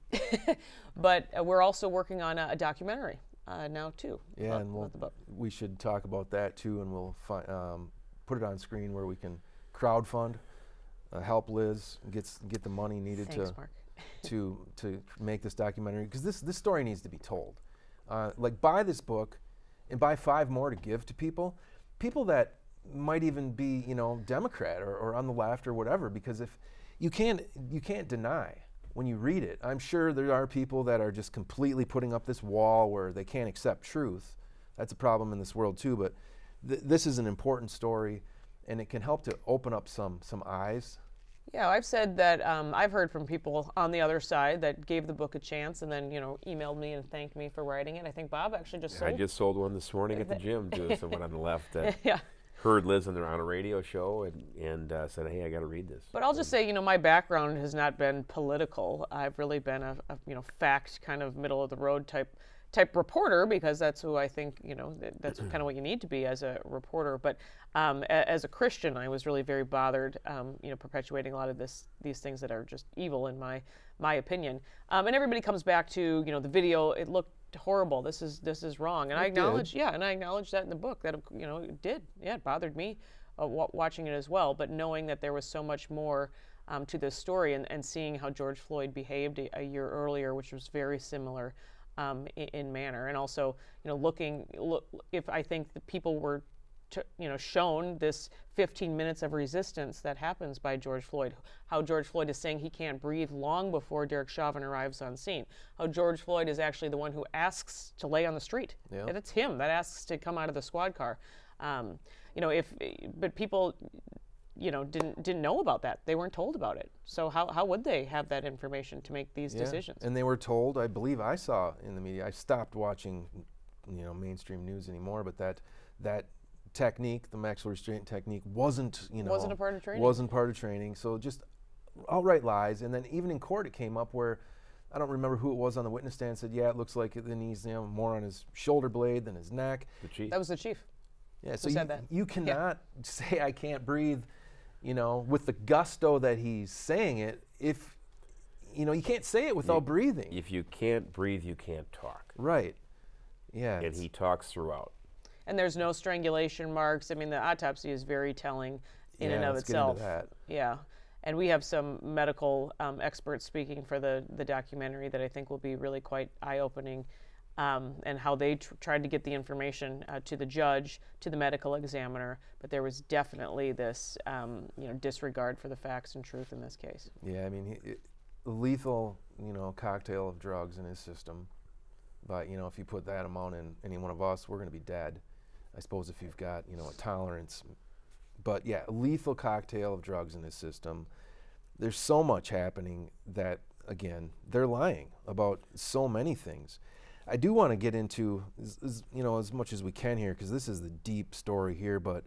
Speaker 2: but uh, we're also working on a, a documentary. Uh, now too.
Speaker 1: Yeah,
Speaker 2: about,
Speaker 1: and we'll,
Speaker 2: about
Speaker 1: we should talk about that too, and we'll fi- um, put it on screen where we can crowdfund, uh, help Liz get get the money needed
Speaker 2: Thanks,
Speaker 1: to
Speaker 2: Mark.
Speaker 1: to to make this documentary, because this this story needs to be told. Uh, like, buy this book, and buy five more to give to people, people that might even be you know Democrat or, or on the left or whatever, because if you can't you can't deny. When you read it, I'm sure there are people that are just completely putting up this wall where they can't accept truth. That's a problem in this world too, but th- this is an important story, and it can help to open up some some eyes.
Speaker 2: Yeah, I've said that um, I've heard from people on the other side that gave the book a chance and then, you know, emailed me and thanked me for writing it. I think Bob actually just
Speaker 3: yeah,
Speaker 2: sold
Speaker 3: I just sold one this morning at the gym to someone on the left that
Speaker 2: yeah.
Speaker 3: heard Liz on, the, on a radio show and, and uh, said, hey, I got to read this.
Speaker 2: But I'll just say, you know, my background has not been political. I've really been a, a you know, fact kind of middle of the road type type reporter, because that's who I think, you know, th- that's kind of what you need to be as a reporter. But um, a- as a Christian, I was really very bothered, um, you know, perpetuating a lot of this these things that are just evil in my my opinion. Um, and everybody comes back to, you know, the video. It looked horrible. This is this is wrong. And
Speaker 1: it
Speaker 2: I acknowledge,
Speaker 1: did.
Speaker 2: yeah, and I acknowledge that in the book that, you know, it did. Yeah, it bothered me uh, w- watching it as well. But knowing that there was so much more um, to this story, and, and seeing how George Floyd behaved a, a year earlier, which was very similar um, in, in manner. And also, you know, looking, look, if I think the people were To, you know, shown this fifteen minutes of resistance that happens by George Floyd, how George Floyd is saying he can't breathe long before Derek Chauvin arrives on scene, how George Floyd is actually the one who asks to lay on the street.
Speaker 1: Yeah.
Speaker 2: And it's him that asks to come out of the squad car. Um, you know, if, but people, you know, didn't didn't know about that. They weren't told about it. So how, how would they have that information to make these
Speaker 1: Yeah.
Speaker 2: decisions?
Speaker 1: And they were told, I believe I saw in the media, I stopped watching, you know, mainstream news anymore, but that that technique, the maximum restraint technique, wasn't, you know,
Speaker 2: Wasn't a part of training.
Speaker 1: Wasn't part of training. So just outright lies. And then even in court, it came up where I don't remember who it was on the witness stand said, yeah, it looks like the knees, you know, more on his shoulder blade than his neck.
Speaker 3: The chief.
Speaker 2: That was the chief.
Speaker 1: Yeah. So
Speaker 2: Who
Speaker 1: you,
Speaker 2: said that?
Speaker 1: you cannot say I can't breathe, you know, with the gusto that he's saying it. If you know, you can't say it without
Speaker 3: You-
Speaker 1: breathing.
Speaker 3: If you can't breathe, you can't talk.
Speaker 1: Right. Yeah.
Speaker 3: And
Speaker 1: it's-
Speaker 3: he talks throughout.
Speaker 2: And there's no strangulation marks. I mean, the autopsy is very telling in
Speaker 1: yeah,
Speaker 2: and of
Speaker 1: let's get into
Speaker 2: itself.
Speaker 1: that.
Speaker 2: Yeah. And we have some medical um, experts speaking for the, the documentary that I think will be really quite eye-opening, um, and how they tr- tried to get the information uh, to the judge, to the medical examiner, but there was definitely this um, you know, disregard for the facts and truth in this case.
Speaker 1: Yeah, I mean, he, it, lethal, you know, cocktail of drugs in his system. But, you know, if you put that amount in any one of us, we're going to be dead. I suppose if you've got, you know, a tolerance. But, yeah, a lethal cocktail of drugs in his system. There's so much happening that, again, they're lying about so many things. I do want to get into, as, as, you know, as much as we can here, because this is the deep story here, but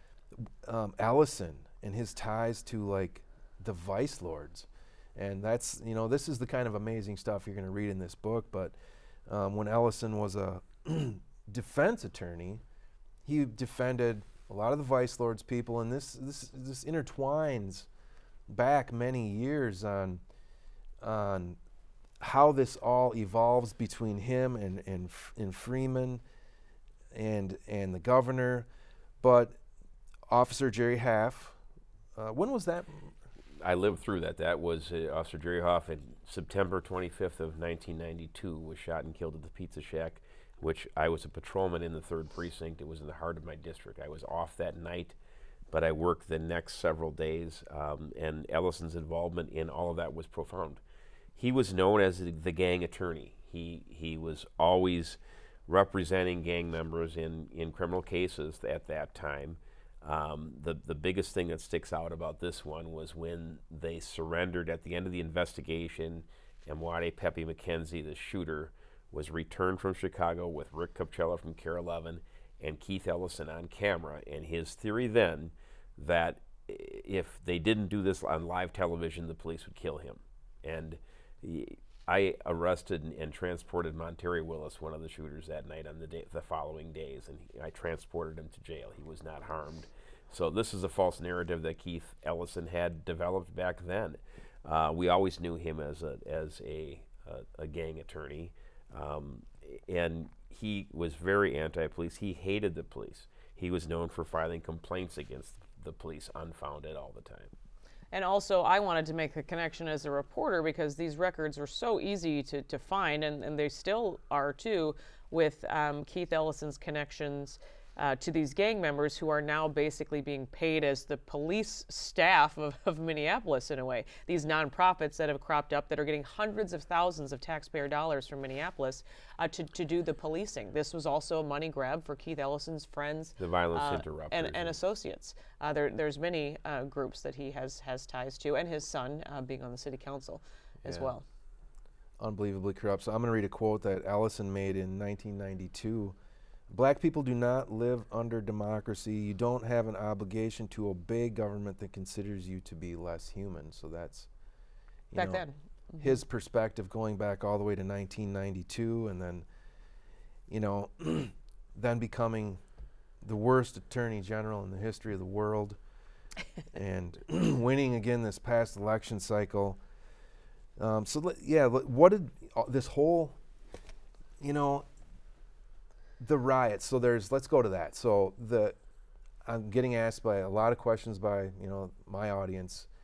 Speaker 1: um, Ellison and his ties to, like, the vice lords. And that's, you know, this is the kind of amazing stuff you're going to read in this book. But um, when Ellison was a defense attorney, he defended a lot of the vice lords people, and this this this intertwines back many years on on how this all evolves between him and and, and Freeman and and the governor. But Officer Jerry Haff, uh, when was that?
Speaker 3: I lived through that. That was uh, Officer Jerry Hoff in September twenty-fifth of nineteen ninety-two was shot and killed at the Pizza Shack, which I was a patrolman in the third precinct. It was in the heart of my district. I was off that night, but I worked the next several days, um, and Ellison's involvement in all of that was profound. He was known as the, the gang attorney. He he was always representing gang members in, in criminal cases at that time. Um, the, the biggest thing that sticks out about this one was when they surrendered at the end of the investigation, and Mwade Pepe McKenzie, the shooter, was returned from Chicago with Rick Capcella from Care eleven and Keith Ellison on camera. And his theory then that if they didn't do this on live television, the police would kill him. And he, I arrested and, and transported Monterey Willis, one of the shooters, that night on the day, the following days, and he, I transported him to jail. He was not harmed. So this is a false narrative that Keith Ellison had developed back then. Uh, we always knew him as a as a a, a gang attorney, um, and he was very anti-police. He hated the police. He was known for filing complaints against the police, unfounded, all the time.
Speaker 2: And also, I wanted to make the connection as a reporter because these records were so easy to, to find, and, and they still are too, with um, Keith Ellison's connections uh, to these gang members who are now basically being paid as the police staff of, of Minneapolis in a way. These nonprofits that have cropped up that are getting hundreds of thousands of taxpayer dollars from Minneapolis uh, to, to do the policing. This was also a money grab for Keith Ellison's friends
Speaker 3: The violence
Speaker 2: uh,
Speaker 3: interrupters.
Speaker 2: and, and associates. Uh, there, there's many uh, groups that he has, has ties to, and his son uh, being on the city council as
Speaker 1: Yeah.
Speaker 2: well.
Speaker 1: Unbelievably corrupt. So I'm going to read a quote that Ellison made in nineteen ninety-two. Black people do not live under democracy. You don't have an obligation to obey government that considers you to be less human. So that's you
Speaker 2: Back
Speaker 1: know,
Speaker 2: then.
Speaker 1: his perspective going back all the way to nineteen ninety-two, and then, you know, then becoming the worst attorney general in the history of the world, and winning again this past election cycle. Um, so let, yeah, let- what did uh, this whole, you know, the riots? So there's, let's go to that. So the, I'm getting asked by a lot of questions by, you know, my audience.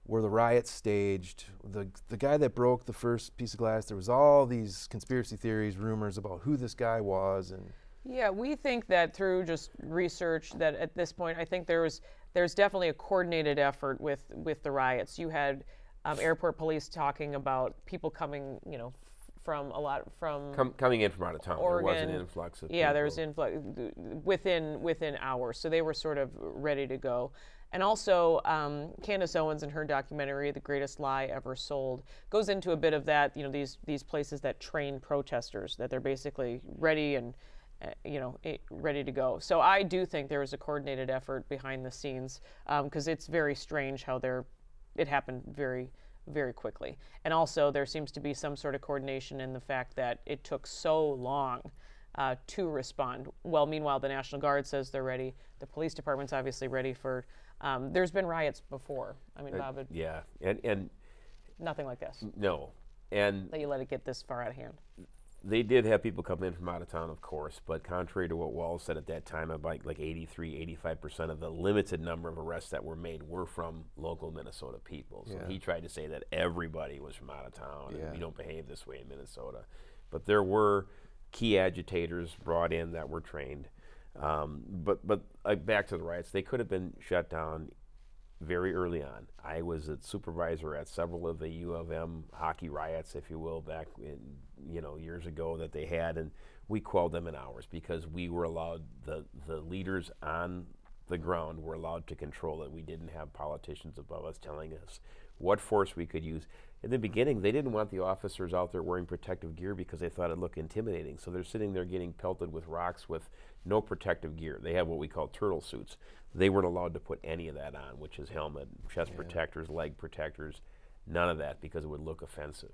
Speaker 1: were the riots staged? The the guy that broke the first piece of glass, there was all these conspiracy theories, rumors about who this guy was, and
Speaker 2: Yeah, we think that through just research that at this point, I think there was there's definitely a coordinated effort with with the riots. You had um, airport police talking about people coming, you know, f- from a lot from
Speaker 3: Com- coming in from out of town. There was an
Speaker 2: Oregon.
Speaker 3: influx of
Speaker 2: Yeah, there
Speaker 3: people.
Speaker 2: was influx within within hours, so they were sort of ready to go. And also, um, Candace Owens in her documentary, "The Greatest Lie Ever Sold," goes into a bit of that. You know, these these places that train protesters, that they're basically ready and uh, you know it, ready to go. So I do think there was a coordinated effort behind the scenes, because it's very strange how they're it happened very very quickly. And also, there seems to be some sort of coordination in the fact that it took so long uh, to respond. Well, meanwhile, the National Guard says they're ready. The police department's obviously ready for. Um, there's been riots before. I mean, Bob, it,
Speaker 3: Yeah, and and
Speaker 2: nothing like this.
Speaker 3: no, and
Speaker 2: That you let it get this far out of hand.
Speaker 3: they did have people come in from out of town, of course, but contrary to what Walls said at that time, about like eighty-three, eighty-five percent of the limited number of arrests that were made were from local Minnesota people. So
Speaker 1: Yeah.
Speaker 3: he tried to say that everybody was from out of town,
Speaker 1: Yeah.
Speaker 3: and we don't behave this way in Minnesota. But there were key agitators brought in that were trained. Um, but but uh, back to the riots, they could have been shut down very early on. I was a supervisor at several of the U of M hockey riots, if you will, back in, you know, years ago that they had, and we quelled them in hours because we were allowed, the, the leaders on the ground were allowed to control it. We didn't have politicians above us telling us what force we could use. In the beginning, they didn't want the officers out there wearing protective gear because they thought it looked intimidating. So they're sitting there getting pelted with rocks with no protective gear. They have what we call turtle suits. They weren't allowed to put any of that on, which is helmet, chest protectors, leg protectors, none of that, because it would look offensive.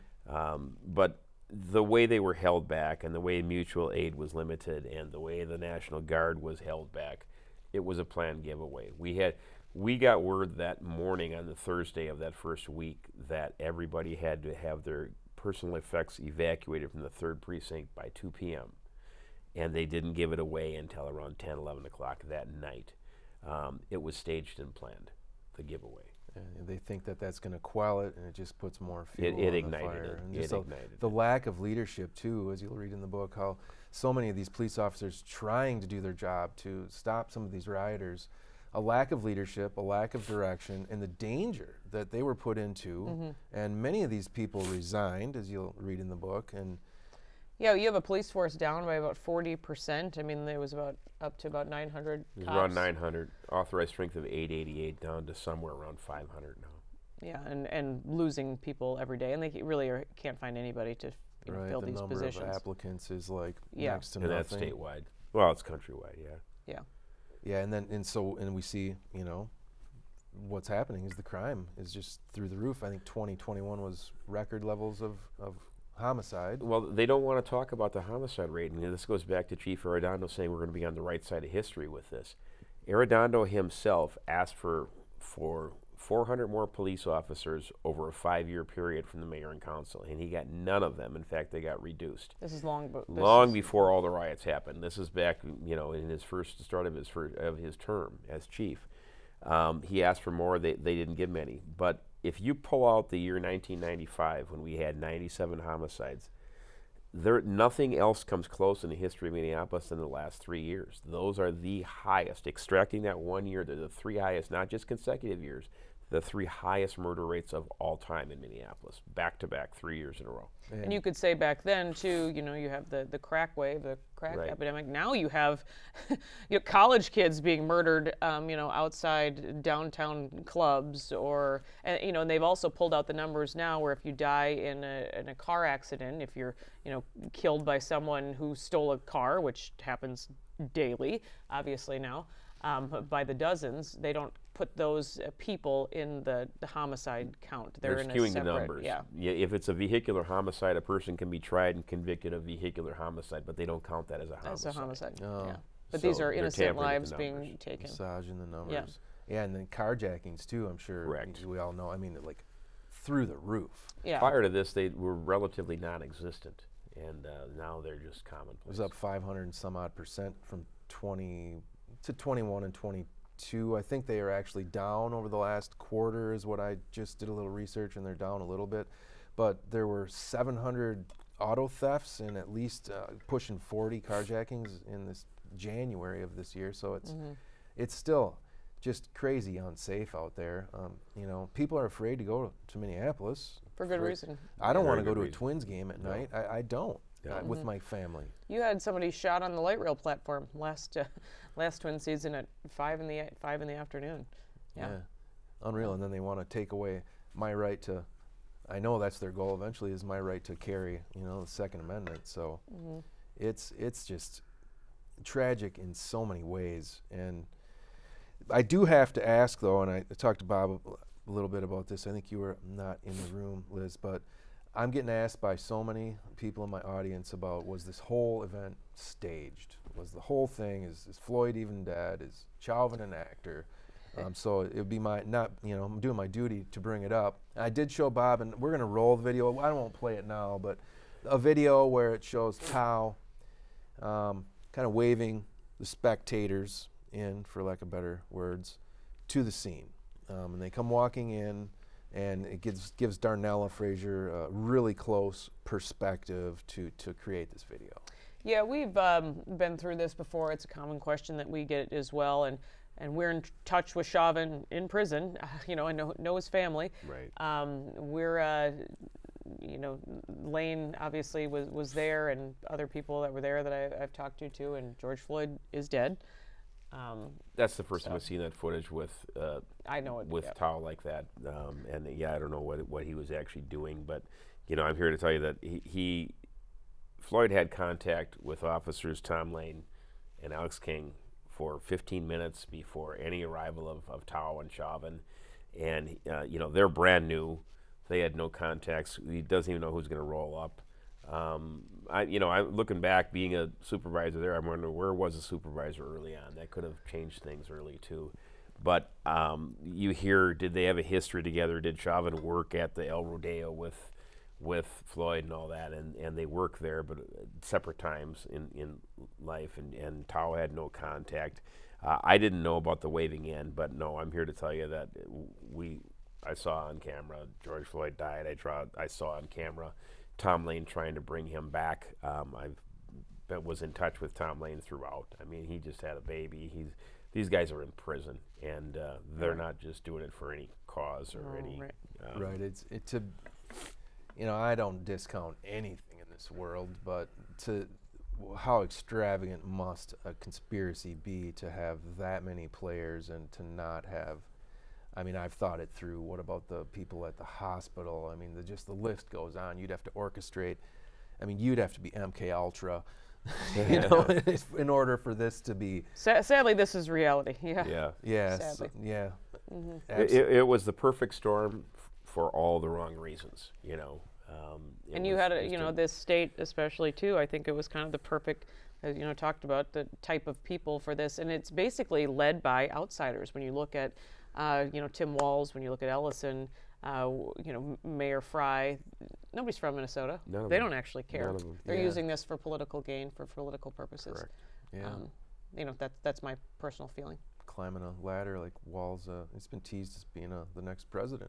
Speaker 3: Um, but the way they were held back and the way mutual aid was limited and the way the National Guard was held back, it was a planned giveaway. We had, we got word that morning on the Thursday of that first week that everybody had to have their personal effects evacuated from the third precinct by two p.m. And they didn't give it away until around ten, eleven o'clock that night. Um, it was staged and planned, the giveaway.
Speaker 1: and they think that that's going to quell it, and it just puts more fuel
Speaker 3: It,
Speaker 1: on
Speaker 3: it
Speaker 1: the
Speaker 3: ignited
Speaker 1: fire.
Speaker 3: it.
Speaker 1: And
Speaker 3: It
Speaker 1: just the,
Speaker 3: ignited
Speaker 1: the
Speaker 3: it.
Speaker 1: lack of leadership too, as you'll read in the book, how so many of these police officers trying to do their job to stop some of these rioters, a lack of leadership, a lack of direction, and the danger that they were put into.
Speaker 2: Mm-hmm.
Speaker 1: And many of these people resigned, as you'll read in the book. And
Speaker 2: Yeah, you have a police force down by about forty percent. I mean, there was about up to about nine hundred
Speaker 3: It was
Speaker 2: cops.
Speaker 3: around nine hundred, authorized strength of eight eighty-eight, down to somewhere around five hundred now.
Speaker 2: Yeah, and, and losing people every day, and they ca- really are, can't find anybody to you know,
Speaker 1: right,
Speaker 2: fill
Speaker 1: the
Speaker 2: these
Speaker 1: number
Speaker 2: positions.
Speaker 1: of applicants is like
Speaker 2: Yeah.
Speaker 1: next to
Speaker 3: And that's
Speaker 1: nothing.
Speaker 3: statewide. Well, it's countrywide, yeah.
Speaker 2: Yeah.
Speaker 1: Yeah, and then and so and we see, you know, what's happening is the crime is just through the roof. I think twenty twenty-one was record levels of, of homicide.
Speaker 3: Well, they don't want to talk about the homicide rate, and this goes back to Chief Arredondo saying we're going to be on the right side of history with this. Arredondo himself asked for for four hundred more police officers over a five-year period from the mayor and council, and he got none of them. In fact, they got reduced.
Speaker 2: This is long, but
Speaker 3: Long before all the riots happened. This is back, you know, in his first start of his first, of his term as chief. Um, he asked for more. They they didn't give him any. But if you pull out the year nineteen ninety-five, when we had ninety-seven homicides, there nothing else comes close in the history of Minneapolis in the last three years. Those are the highest. Extracting that one year, they're the three highest, not just consecutive years, the three highest murder rates of all time in Minneapolis, back to back, three years in a row.
Speaker 2: And you could say back then too, you know, you have the, the crack wave, the crack
Speaker 3: Right.
Speaker 2: epidemic. Now you have, you know, college kids being murdered, um, you know, outside downtown clubs, or, and, you know, and they've also pulled out the numbers now where if you die in a in a car accident, if you're, you know, killed by someone who stole a car, which happens daily, obviously now, um, by the dozens, they don't put those uh, people in the, the homicide count. They're,
Speaker 3: They're
Speaker 2: in
Speaker 3: skewing
Speaker 2: a separate,
Speaker 3: the numbers.
Speaker 2: Yeah.
Speaker 3: Yeah, if it's a vehicular homicide, a person can be tried and convicted of vehicular homicide, but they don't count that as a homicide.
Speaker 2: As a homicide.
Speaker 1: Oh.
Speaker 2: Yeah. But
Speaker 3: So
Speaker 2: these are
Speaker 3: they're
Speaker 2: innocent
Speaker 3: tampering with
Speaker 2: lives
Speaker 3: the
Speaker 2: being
Speaker 3: numbers.
Speaker 2: taken.
Speaker 1: Massaging the numbers. Yeah, and then carjackings too, I'm sure.
Speaker 3: Correct.
Speaker 1: We all know. I mean, like through the roof.
Speaker 2: Yeah.
Speaker 3: Prior to this, they were relatively non-existent, and uh, now they're just
Speaker 1: It
Speaker 3: commonplace.
Speaker 1: was up five hundred and some odd percent from twenty to twenty-one and twenty two. I think they are actually down over the last quarter is what I just did a little research, and they're down a little bit. But there were seven hundred auto thefts and at least uh, pushing forty carjackings in this January of this year. So it's
Speaker 2: Mm-hmm.
Speaker 1: it's still just crazy unsafe out there. Um, you know, people are afraid to go to Minneapolis.
Speaker 2: For good
Speaker 1: For-
Speaker 2: reason.
Speaker 1: I don't
Speaker 3: Very
Speaker 1: want to go
Speaker 3: good
Speaker 1: to a
Speaker 3: reason.
Speaker 1: Twins game at
Speaker 3: No.
Speaker 1: night. I, I don't
Speaker 3: Yeah.
Speaker 1: uh, with
Speaker 2: Mhm.
Speaker 1: my family.
Speaker 2: You had somebody shot on the light rail platform last uh, last twin season at five in the a- five in the afternoon. Yeah.
Speaker 1: Unreal. And then they want to take away my right to, I know that's their goal eventually, is my right to carry, you know, the Second Amendment. So
Speaker 2: Mhm.
Speaker 1: it's it's just tragic in so many ways. And I do have to ask, though, and I talked to Bob a little bit about this. I think you were not in the room, Liz, but I'm getting asked by so many people in my audience about, was this whole event staged? Was the whole thing, is, is Floyd even dead? Is Chauvin an actor? Um, so it would be my, not, you know, I'm doing my duty to bring it up. I did show Bob, and we're going to roll the video. I won't play it now, but a video where it shows Tao um, kind of waving the spectators in, for lack of better words, to the scene. Um, and they come walking in, and it gives gives Darnella Frazier a really close perspective to, to create this video.
Speaker 2: Yeah, we've um, been through this before. It's a common question that we get as well, and and we're in touch with Chauvin in prison. Uh, you know, I know know his family.
Speaker 3: Right.
Speaker 2: Um, we're, uh, you know, Lane obviously was was there, and other people that were there that I, I've talked to too. And George Floyd is dead. Um,
Speaker 3: That's the first time
Speaker 2: So-
Speaker 3: I've seen that footage with uh,
Speaker 2: I know it.
Speaker 3: with
Speaker 2: yeah.
Speaker 3: Tao like that. Um, and yeah, I don't know what what he was actually doing, but you know, I'm here to tell you that he, he Floyd had contact with officers Tom Lane and Alex King for fifteen minutes before any arrival of, of Tao and Chauvin, and uh, you know, they're brand new. They had no contacts. He doesn't even know who's going to roll up. Um, I, you know, I'm looking back, being a supervisor there, I'm wondering where was the supervisor early on. That could have changed things early too. But um, you hear, did they have a history together? Did Chauvin work at the El Rodeo with with Floyd and all that? And, and they work there, but at separate times in, in life. And, and Tao had no contact. Uh, I didn't know about the waving in, but no, I'm here to tell you that we, I saw on camera, George Floyd died. I, tried, I saw on camera Tom Lane trying to bring him back. Um, I've been, was in touch with Tom Lane throughout. I mean, he just had a baby. He's These guys are in prison, and uh, they're
Speaker 2: Right.
Speaker 3: not just doing it for any cause or
Speaker 2: Oh,
Speaker 3: any.
Speaker 2: right.
Speaker 3: Um,
Speaker 1: Right. It's it to, you know, I don't discount anything in this world, but to how extravagant must a conspiracy be to have that many players and to not have. I mean, I've thought it through. What about the people at the hospital? I mean, the, just the list goes on. You'd have to orchestrate. I mean, you'd have to be M K Ultra, you know, in order for this to be.
Speaker 2: Sa- sadly, this is reality. Yeah.
Speaker 3: Yeah.
Speaker 1: Yeah.
Speaker 2: Sadly.
Speaker 1: So, yeah.
Speaker 2: Mhm.
Speaker 3: It, it, it was the perfect storm f- for all the wrong reasons, you know. Um, it
Speaker 2: And you
Speaker 3: was-
Speaker 2: had,
Speaker 3: it
Speaker 2: a,
Speaker 3: was
Speaker 2: you know,
Speaker 3: just-
Speaker 2: this state especially too. I think it was kind of the perfect, as you know, talked about the type of people for this, and it's basically led by outsiders. When you look at, uh, you know, Tim Walz, when you look at Ellison, uh, w- you know, M- Mayor Fry, nobody's from Minnesota.
Speaker 3: None of
Speaker 2: they
Speaker 3: them.
Speaker 2: don't actually care.
Speaker 3: None of them.
Speaker 2: They're
Speaker 1: Yeah.
Speaker 2: using this for political gain, for political purposes.
Speaker 3: Correct.
Speaker 1: Yeah.
Speaker 2: Um, you know, that's that's my personal feeling.
Speaker 1: Climbing a ladder like Walls. Uh, it's been teased as being uh, the next president.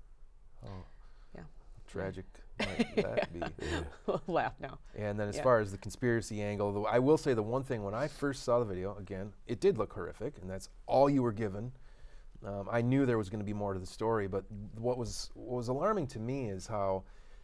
Speaker 1: Oh.
Speaker 2: Yeah.
Speaker 1: Tragic might that be.
Speaker 2: Laugh now.
Speaker 1: And then as
Speaker 2: Yeah.
Speaker 1: far as the conspiracy angle, though, I will say the one thing, when I first saw the video, again, it did look horrific, and that's all you were given. Um, I knew there was going to be more to the story, but what was what was alarming to me is how,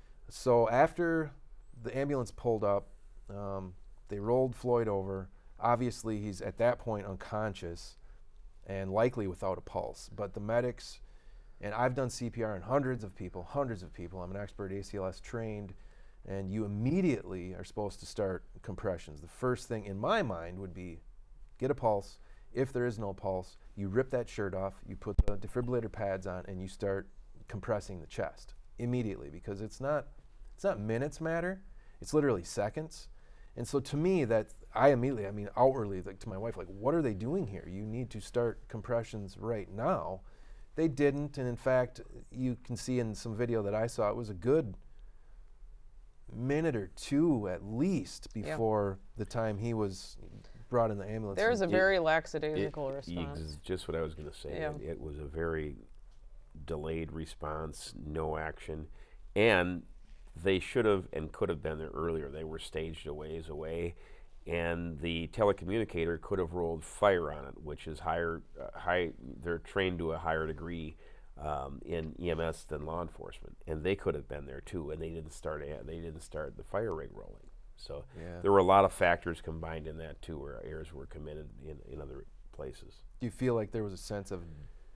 Speaker 1: so after the ambulance pulled up, um, they rolled Floyd over. Obviously, he's at that point unconscious and likely without a pulse. But the medics, and I've done C P R on hundreds of people, hundreds of people. I'm an expert A C L S trained, and you immediately are supposed to start compressions. The first thing in my mind would be get a pulse. If there is no pulse, you rip that shirt off, you put the defibrillator pads on, and you start compressing the chest immediately, because it's not it's not minutes matter, it's literally seconds. And so to me, that I immediately, I mean outwardly, like to my wife, like, what are they doing here? You need to start compressions right now. They didn't, and in fact, you can see in some video that I saw, it was a good minute or two at least
Speaker 2: Yeah.
Speaker 1: before the time he was brought in the ambulance.
Speaker 2: There's a
Speaker 1: and-
Speaker 2: very
Speaker 3: It-
Speaker 2: lackadaisical response.
Speaker 3: It's just what I was going to say.
Speaker 2: Yeah.
Speaker 3: It, it was a very delayed response, no action, and they should have and could have been there earlier. They were staged a ways away, and the telecommunicator could have rolled fire on it, which is higher, uh, high. They're trained to a higher degree um, in E M S than law enforcement, and they could have been there too. And they didn't start. A, they didn't start the fire ring rolling. So
Speaker 1: Yeah.
Speaker 3: there were a lot of factors combined in that too, where errors were committed in, in other places.
Speaker 1: Do you feel like there was a sense of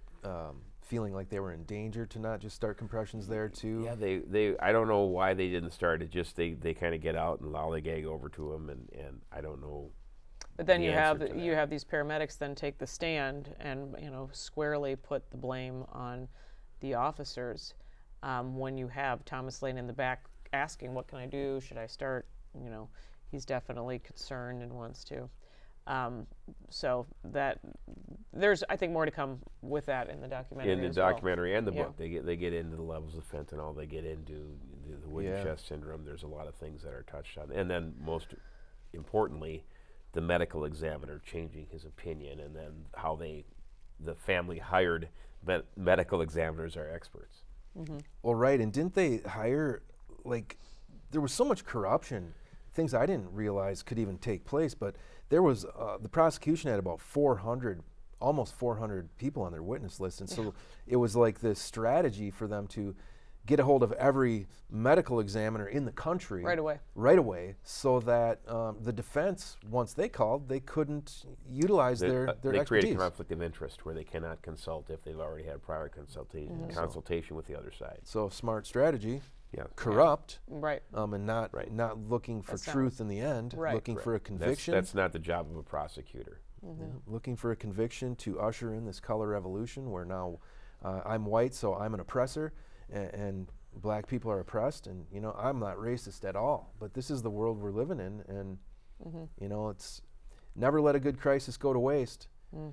Speaker 1: um, feeling like they were in danger to not just start compressions there too?
Speaker 3: Yeah, they, they I don't know why they didn't start it. Just they, they kind of get out and lollygag over to them, and, and I don't know.
Speaker 2: But then
Speaker 3: the
Speaker 2: you have
Speaker 3: answer to
Speaker 2: you
Speaker 3: that.
Speaker 2: have these paramedics then take the stand and you know squarely put the blame on the officers um, when you have Thomas Lane in the back asking, "What can I do? Should I start?" You know, he's definitely concerned and wants to. Um, so that there's I think more to come with that in the documentary.
Speaker 3: In the
Speaker 2: as well.
Speaker 3: documentary and the
Speaker 2: Yeah.
Speaker 3: book, they get they get into the levels of fentanyl. They get into the, the wooden
Speaker 1: Yeah.
Speaker 3: chest syndrome. There's a lot of things that are touched on, and then most importantly, the medical examiner changing his opinion, and then how they, the family hired med- medical examiners are experts.
Speaker 1: Well, right, and didn't they hire, like, there was so much corruption, things I didn't realize could even take place, but there was, uh, the prosecution had about four hundred, almost four hundred people on their witness list, and so it was like this strategy for them to get a hold of every medical examiner in the country
Speaker 2: Right away.
Speaker 1: right away, so that um, the defense, once they called, they couldn't utilize
Speaker 3: They,
Speaker 1: their,
Speaker 3: uh,
Speaker 1: their
Speaker 3: they create a
Speaker 1: expertise.
Speaker 3: conflict of interest where they cannot consult if they've already had prior consultation consultation with the other side.
Speaker 1: So smart strategy,
Speaker 3: Yeah,
Speaker 1: corrupt,
Speaker 2: Right.
Speaker 1: um, and not
Speaker 3: Right.
Speaker 1: not looking for
Speaker 2: That's not-
Speaker 1: truth in the end,
Speaker 2: Right.
Speaker 1: looking for a
Speaker 3: That's,
Speaker 1: conviction,
Speaker 3: that's not the job of a prosecutor.
Speaker 1: looking for a conviction to usher in this color revolution where now uh, I'm white, so I'm an oppressor, and, and black people are oppressed, and you know I'm not racist at all. But this is the world we're living in, and you know it's never let a good crisis go to waste.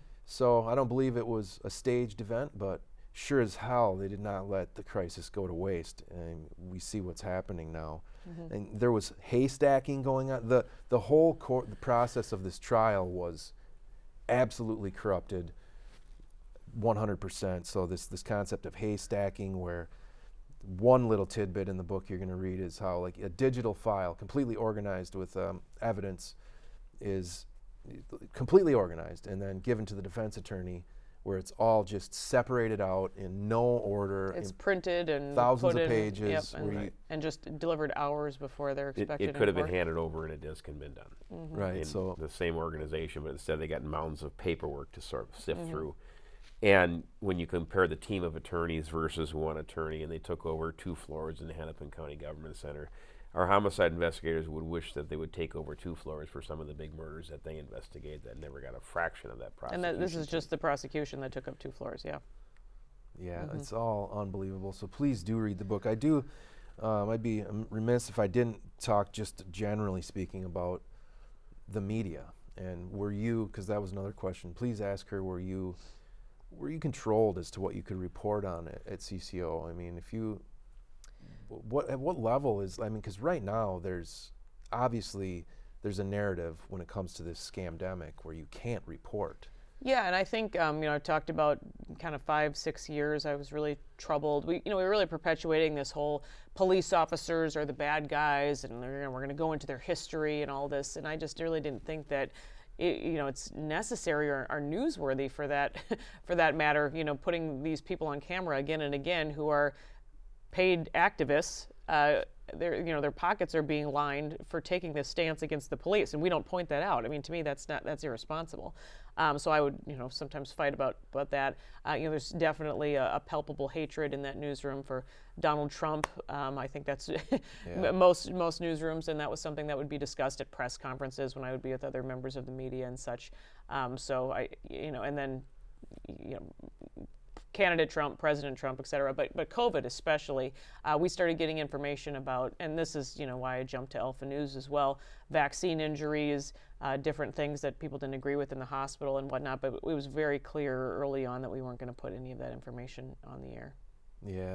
Speaker 1: So I don't believe it was a staged event, but sure as hell they did not let the crisis go to waste, and we see what's happening now. And there was haystacking going on. The the whole cor- the process of this trial was absolutely corrupted, one hundred percent. So this this concept of haystacking, where one little tidbit in the book you're going to read is how like a digital file, completely organized with um, evidence, is completely organized and then given to the defense attorney, where it's all just separated out in no order.
Speaker 2: It's
Speaker 1: in
Speaker 2: printed and
Speaker 1: thousands
Speaker 2: put
Speaker 1: of
Speaker 2: in,
Speaker 1: pages
Speaker 2: yep,
Speaker 1: where
Speaker 2: and,
Speaker 1: you-
Speaker 2: and just delivered hours before they're
Speaker 3: It,
Speaker 2: expected.
Speaker 3: it could have
Speaker 2: in
Speaker 3: been
Speaker 2: court.
Speaker 3: handed over and a disc and been done.
Speaker 1: right.
Speaker 3: in
Speaker 1: So
Speaker 3: the same organization, but instead they got mounds of paperwork to sort of sift
Speaker 2: Mm-hmm.
Speaker 3: through. And when you compare the team of attorneys versus one attorney, and they took over two floors in the Hennepin County Government Center, our homicide investigators would wish that they would take over two floors for some of the big murders that they investigate that never got a fraction of that
Speaker 2: And
Speaker 3: prosecution.
Speaker 2: that, this is just the prosecution that took up two floors. Yeah.
Speaker 1: yeah,
Speaker 2: Mm-hmm.
Speaker 1: it's all unbelievable. So please do read the book. I do. Um, I'd be um, remiss if I didn't talk just generally speaking about the media. And were you, because that was another question, please ask her, were you were you controlled as to what you could report on at, at C C O? I mean, if you, what at what level is, I mean, because right now there's, obviously, there's a narrative when it comes to this scamdemic where you can't report.
Speaker 2: Yeah, and I think um, you know I talked about kind of five, six years. I was really troubled. We, you know, we were really perpetuating this whole police officers are the bad guys, and they're, you know, we're going to go into their history and all this. And I just really didn't think that, it, you know, it's necessary or, or newsworthy for that, for that matter. You know, putting these people on camera again and again who are paid activists. Uh, their, you know, their pockets are being lined for taking this stance against the police, and we don't point that out. I mean, to me, that's not that's irresponsible. Um, so I would, you know, sometimes fight about about that. Uh, you know, there's definitely a, a palpable hatred in that newsroom for Donald Trump. Um, I think that's m most most newsrooms, and that was something that would be discussed at press conferences when I would be with other members of the media and such. Um, so I, you know, and then, you know. Candidate Trump, President Trump, et cetera, but but COVID especially, uh, we started getting information about, and this is you know why I jumped to Alpha News as well, vaccine injuries, uh, different things that people didn't agree with in the hospital and whatnot. But it was very clear early on that we weren't going to put any of that information on the air.
Speaker 1: Yeah,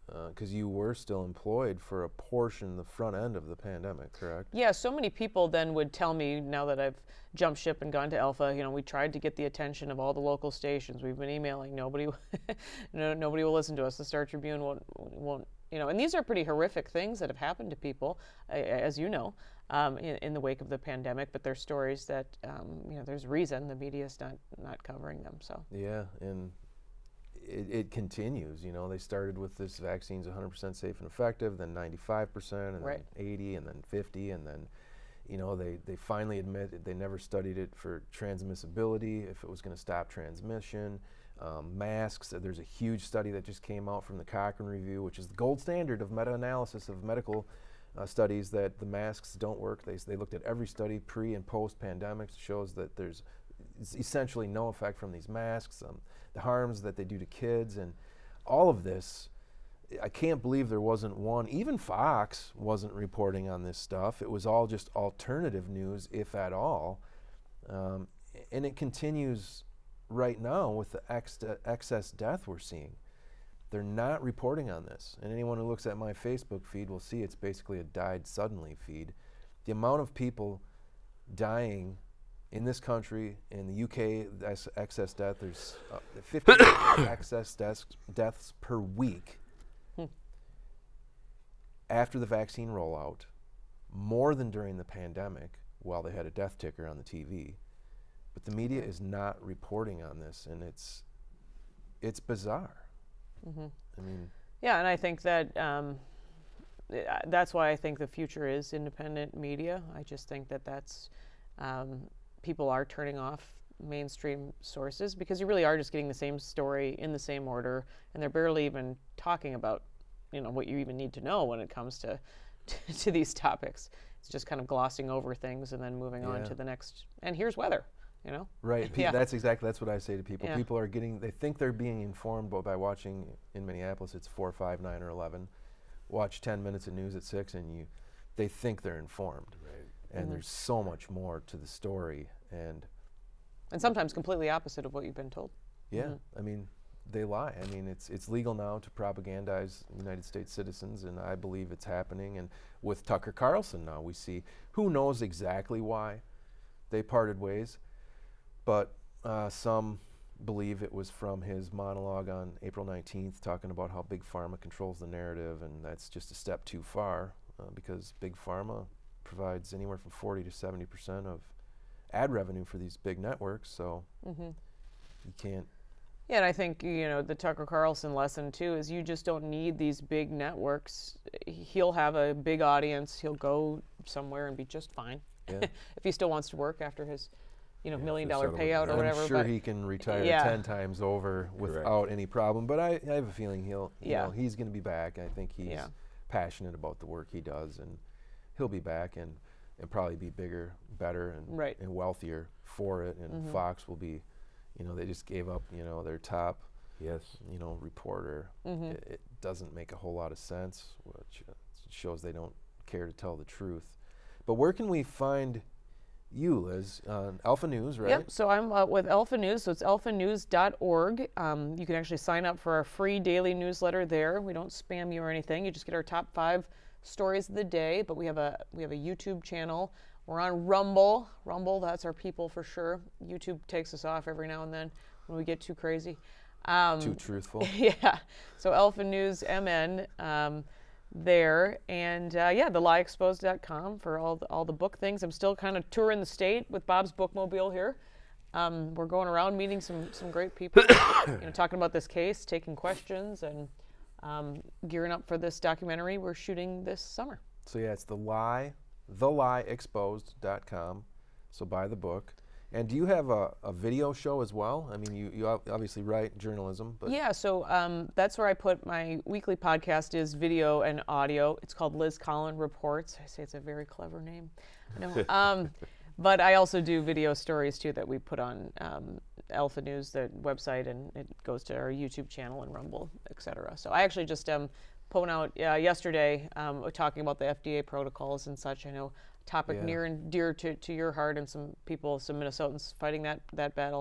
Speaker 1: because you were still employed for a portion, the front end of the pandemic, correct?
Speaker 2: Yeah, so many people then would tell me, now that I've jumped ship and gone to Alpha, you know, we tried to get the attention of all the local stations. We've been emailing. Nobody, no, nobody will listen to us. The Star Tribune won't, won't, you know, and these are pretty horrific things that have happened to people, uh, as you know, um, in, in the wake of the pandemic. But they're stories that, um, you know, there's reason the media is not, not covering them. So
Speaker 1: Yeah, and it, it continues. You know, they started with this vaccine's one hundred percent safe and effective, then ninety-five percent, and
Speaker 2: Right.
Speaker 1: then eighty, and then fifty, and then, you know, they, they finally admitted they never studied it for transmissibility, if it was going to stop transmission. Um, masks, uh, there's a huge study that just came out from the Cochrane Review, which is the gold standard of meta-analysis of medical uh, studies, that the masks don't work. They, they looked at every study pre and post pandemic, shows that there's essentially no effect from these masks, um, the harms that they do to kids, and all of this. I can't believe there wasn't one, even Fox wasn't reporting on this stuff. It was all just alternative news, if at all. Um, and it continues right now with the ex- excess death we're seeing. They're not reporting on this. And anyone who looks at my Facebook feed will see it's basically a died suddenly feed. The amount of people dying in this country, in the U K, ex- excess death, there's uh, fifty excess deaths, deaths per week. After the vaccine rollout, more than during the pandemic, while they had a death ticker on the T V. But the media is not reporting on this, and it's it's bizarre.
Speaker 2: Mm-hmm.
Speaker 1: I mean,
Speaker 2: yeah, and I think that um, th- uh, that's why I think the future is independent media. I just think that that's um, people are turning off mainstream sources, because you really are just getting the same story in the same order, and they're barely even talking about, you know, what you even need to know when it comes to to, to these topics. It's just kind of glossing over things and then moving on
Speaker 1: Yeah.
Speaker 2: to the next. And here's weather, you know.
Speaker 1: right? Pe-
Speaker 2: Yeah.
Speaker 1: That's exactly that's what I say to people.
Speaker 2: Yeah.
Speaker 1: People are getting, they think they're being informed by, by watching in Minneapolis. It's four, five, nine, or eleven. Watch ten minutes of news at six, and you, they think they're informed.
Speaker 3: Right.
Speaker 1: And
Speaker 2: Mhm.
Speaker 1: there's so much more to the story. And
Speaker 2: And sometimes completely opposite of what you've been told.
Speaker 1: yeah,
Speaker 2: Mhm.
Speaker 1: I mean, they lie. I mean, it's it's legal now to propagandize United States citizens, and I believe it's happening. And with Tucker Carlson now, we see, who knows exactly why they parted ways, but uh, some believe it was from his monologue on April nineteenth, talking about how Big Pharma controls the narrative, and that's just a step too far, uh, because Big Pharma provides anywhere from forty to seventy percent of ad revenue for these big networks, so
Speaker 2: Mm-hmm.
Speaker 1: you can't.
Speaker 2: Yeah, and I think, you know, the Tucker Carlson lesson too is you just don't need these big networks. He'll have a big audience. He'll go somewhere and be just fine.
Speaker 1: Yeah.
Speaker 2: If he still wants to work after his, you know,
Speaker 3: Yeah,
Speaker 2: million
Speaker 3: the
Speaker 2: dollar
Speaker 3: settlement
Speaker 2: payout or
Speaker 3: agreement.
Speaker 2: whatever.
Speaker 1: I'm sure
Speaker 2: but
Speaker 1: he can retire
Speaker 2: yeah.
Speaker 1: ten times over without any problem, but I, I have a feeling he'll, you
Speaker 2: Yeah.
Speaker 1: know, he's going to be back. I think he's
Speaker 2: Yeah.
Speaker 1: passionate about the work he does, and he'll be back and, and probably be bigger, better, and,
Speaker 2: Right.
Speaker 1: and wealthier for it. And
Speaker 2: Mhm.
Speaker 1: Fox will be, you know, they just gave up, you know, their top,
Speaker 3: Yes.
Speaker 1: you know, reporter.
Speaker 2: Mhm.
Speaker 1: It, it doesn't make a whole lot of sense, which uh, shows they don't care to tell the truth. But where can we find you, Liz? On Alpha News, right?
Speaker 2: Yep, so I'm uh, with Alpha News, so it's alpha news dot org. Um, you can actually sign up for our free daily newsletter there. We don't spam you or anything. You just get our top five stories of the day, but we have a we have a YouTube channel. We're on Rumble. Rumble, that's our people for sure. YouTube takes us off every now and then when we get too crazy. Um,
Speaker 1: Too truthful.
Speaker 2: yeah, so Alpha News M N um, there, and uh, yeah, the lie exposed dot com for all the, all the book things. I'm still kind of touring the state with Bob's Bookmobile here. Um, we're going around meeting some some great people, you know, talking about this case, taking questions, and um, gearing up for this documentary we're shooting this summer.
Speaker 1: So yeah, it's the lie, the lie exposed dot com. So buy the book. And do you have a, a video show as well? I mean, you, you ob- obviously write journalism, but
Speaker 2: Yeah, so um, that's where I put my weekly podcast is video and audio. It's called Liz Collin Reports. I say it's a very clever name. No, um, but I also do video stories too that we put on um, Alpha News, the website, and it goes to our YouTube channel and Rumble, et cetera. So I actually just um, put out uh, yesterday um, talking about the F D A protocols and such. I know topic
Speaker 1: Yeah.
Speaker 2: near and dear to, to your heart, and some people, some Minnesotans fighting that that battle.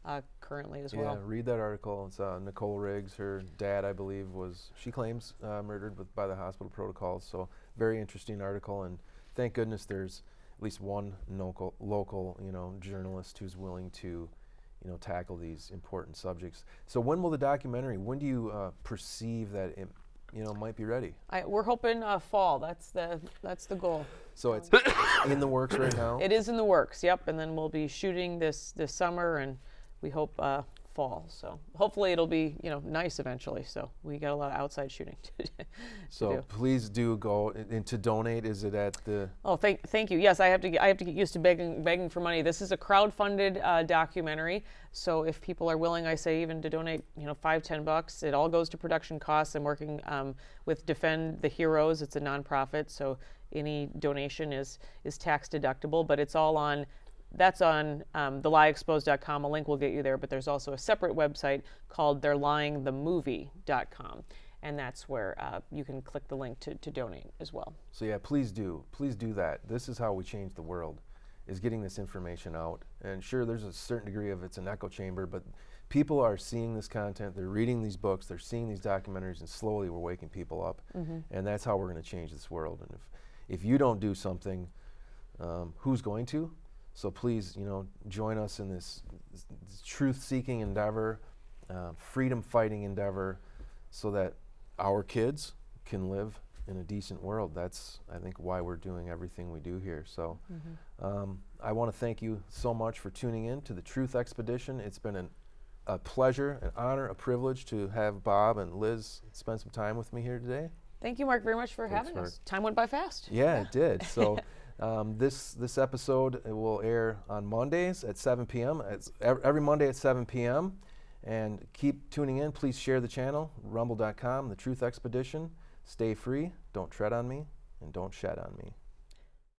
Speaker 2: uh, currently as
Speaker 1: Yeah,
Speaker 2: well.
Speaker 1: read that article. It's uh, Nicole Riggs. Her dad, I believe, was, she claims, uh, murdered with, by the hospital protocols. So very interesting article, and thank goodness there's at least one local, local, you know, journalist who's willing to, you know, tackle these important subjects. So when will the documentary, when do you uh, perceive that it, you know, might be ready?
Speaker 2: I, we're hoping uh, fall. That's the that's the goal.
Speaker 1: So it's in the works right now?
Speaker 2: It is in the works. Yep, and then we'll be shooting this this summer, and we hope uh, fall. So hopefully it'll be, you know, nice eventually. So we got a lot of outside shooting to, to
Speaker 1: So
Speaker 2: do.
Speaker 1: please do go, and, and to donate, is it at the?
Speaker 2: Oh, thank thank you. Yes, I have to get, I have to get used to begging begging for money. This is a crowdfunded uh, documentary. So if people are willing, I say even to donate, you know, five, ten bucks. It all goes to production costs. I'm working um, with Defend the Heroes. It's a nonprofit, so any donation is is tax deductible. But it's all on. That's on um, the lie exposed dot com. A link will get you there. But there's also a separate website called they're lying the movie dot com. And that's where uh, you can click the link to, to donate as well.
Speaker 1: So yeah, please do. Please do that. This is how we change the world, is getting this information out. And sure, there's a certain degree of it's an echo chamber, but people are seeing this content, they're reading these books, they're seeing these documentaries, and slowly we're waking people up. Mm-hmm. And that's how we're going to change this world. And if, if you don't do something, um, who's going to? So please, you know, join us in this, this, this truth-seeking endeavor, uh, freedom-fighting endeavor, so that our kids can live in a decent world. That's, I think, why we're doing everything we do here. So mm-hmm. um, I want to thank you so much for tuning in to the Truth Expedition. It's been an, a pleasure, an honor, a privilege to have Bob and Liz spend some time with me here today.
Speaker 2: Thank you, Mark, very much for
Speaker 1: Thanks,
Speaker 2: having
Speaker 1: Mark.
Speaker 2: us. Time went by fast.
Speaker 1: Yeah,
Speaker 2: yeah.
Speaker 1: it did. So um, this this episode, it will air on Mondays at seven p m It's every, every Monday at seven p m And keep tuning in. Please share the channel, rumble dot com, The Truth Expedition. Stay free, don't tread on me, and don't shed on me.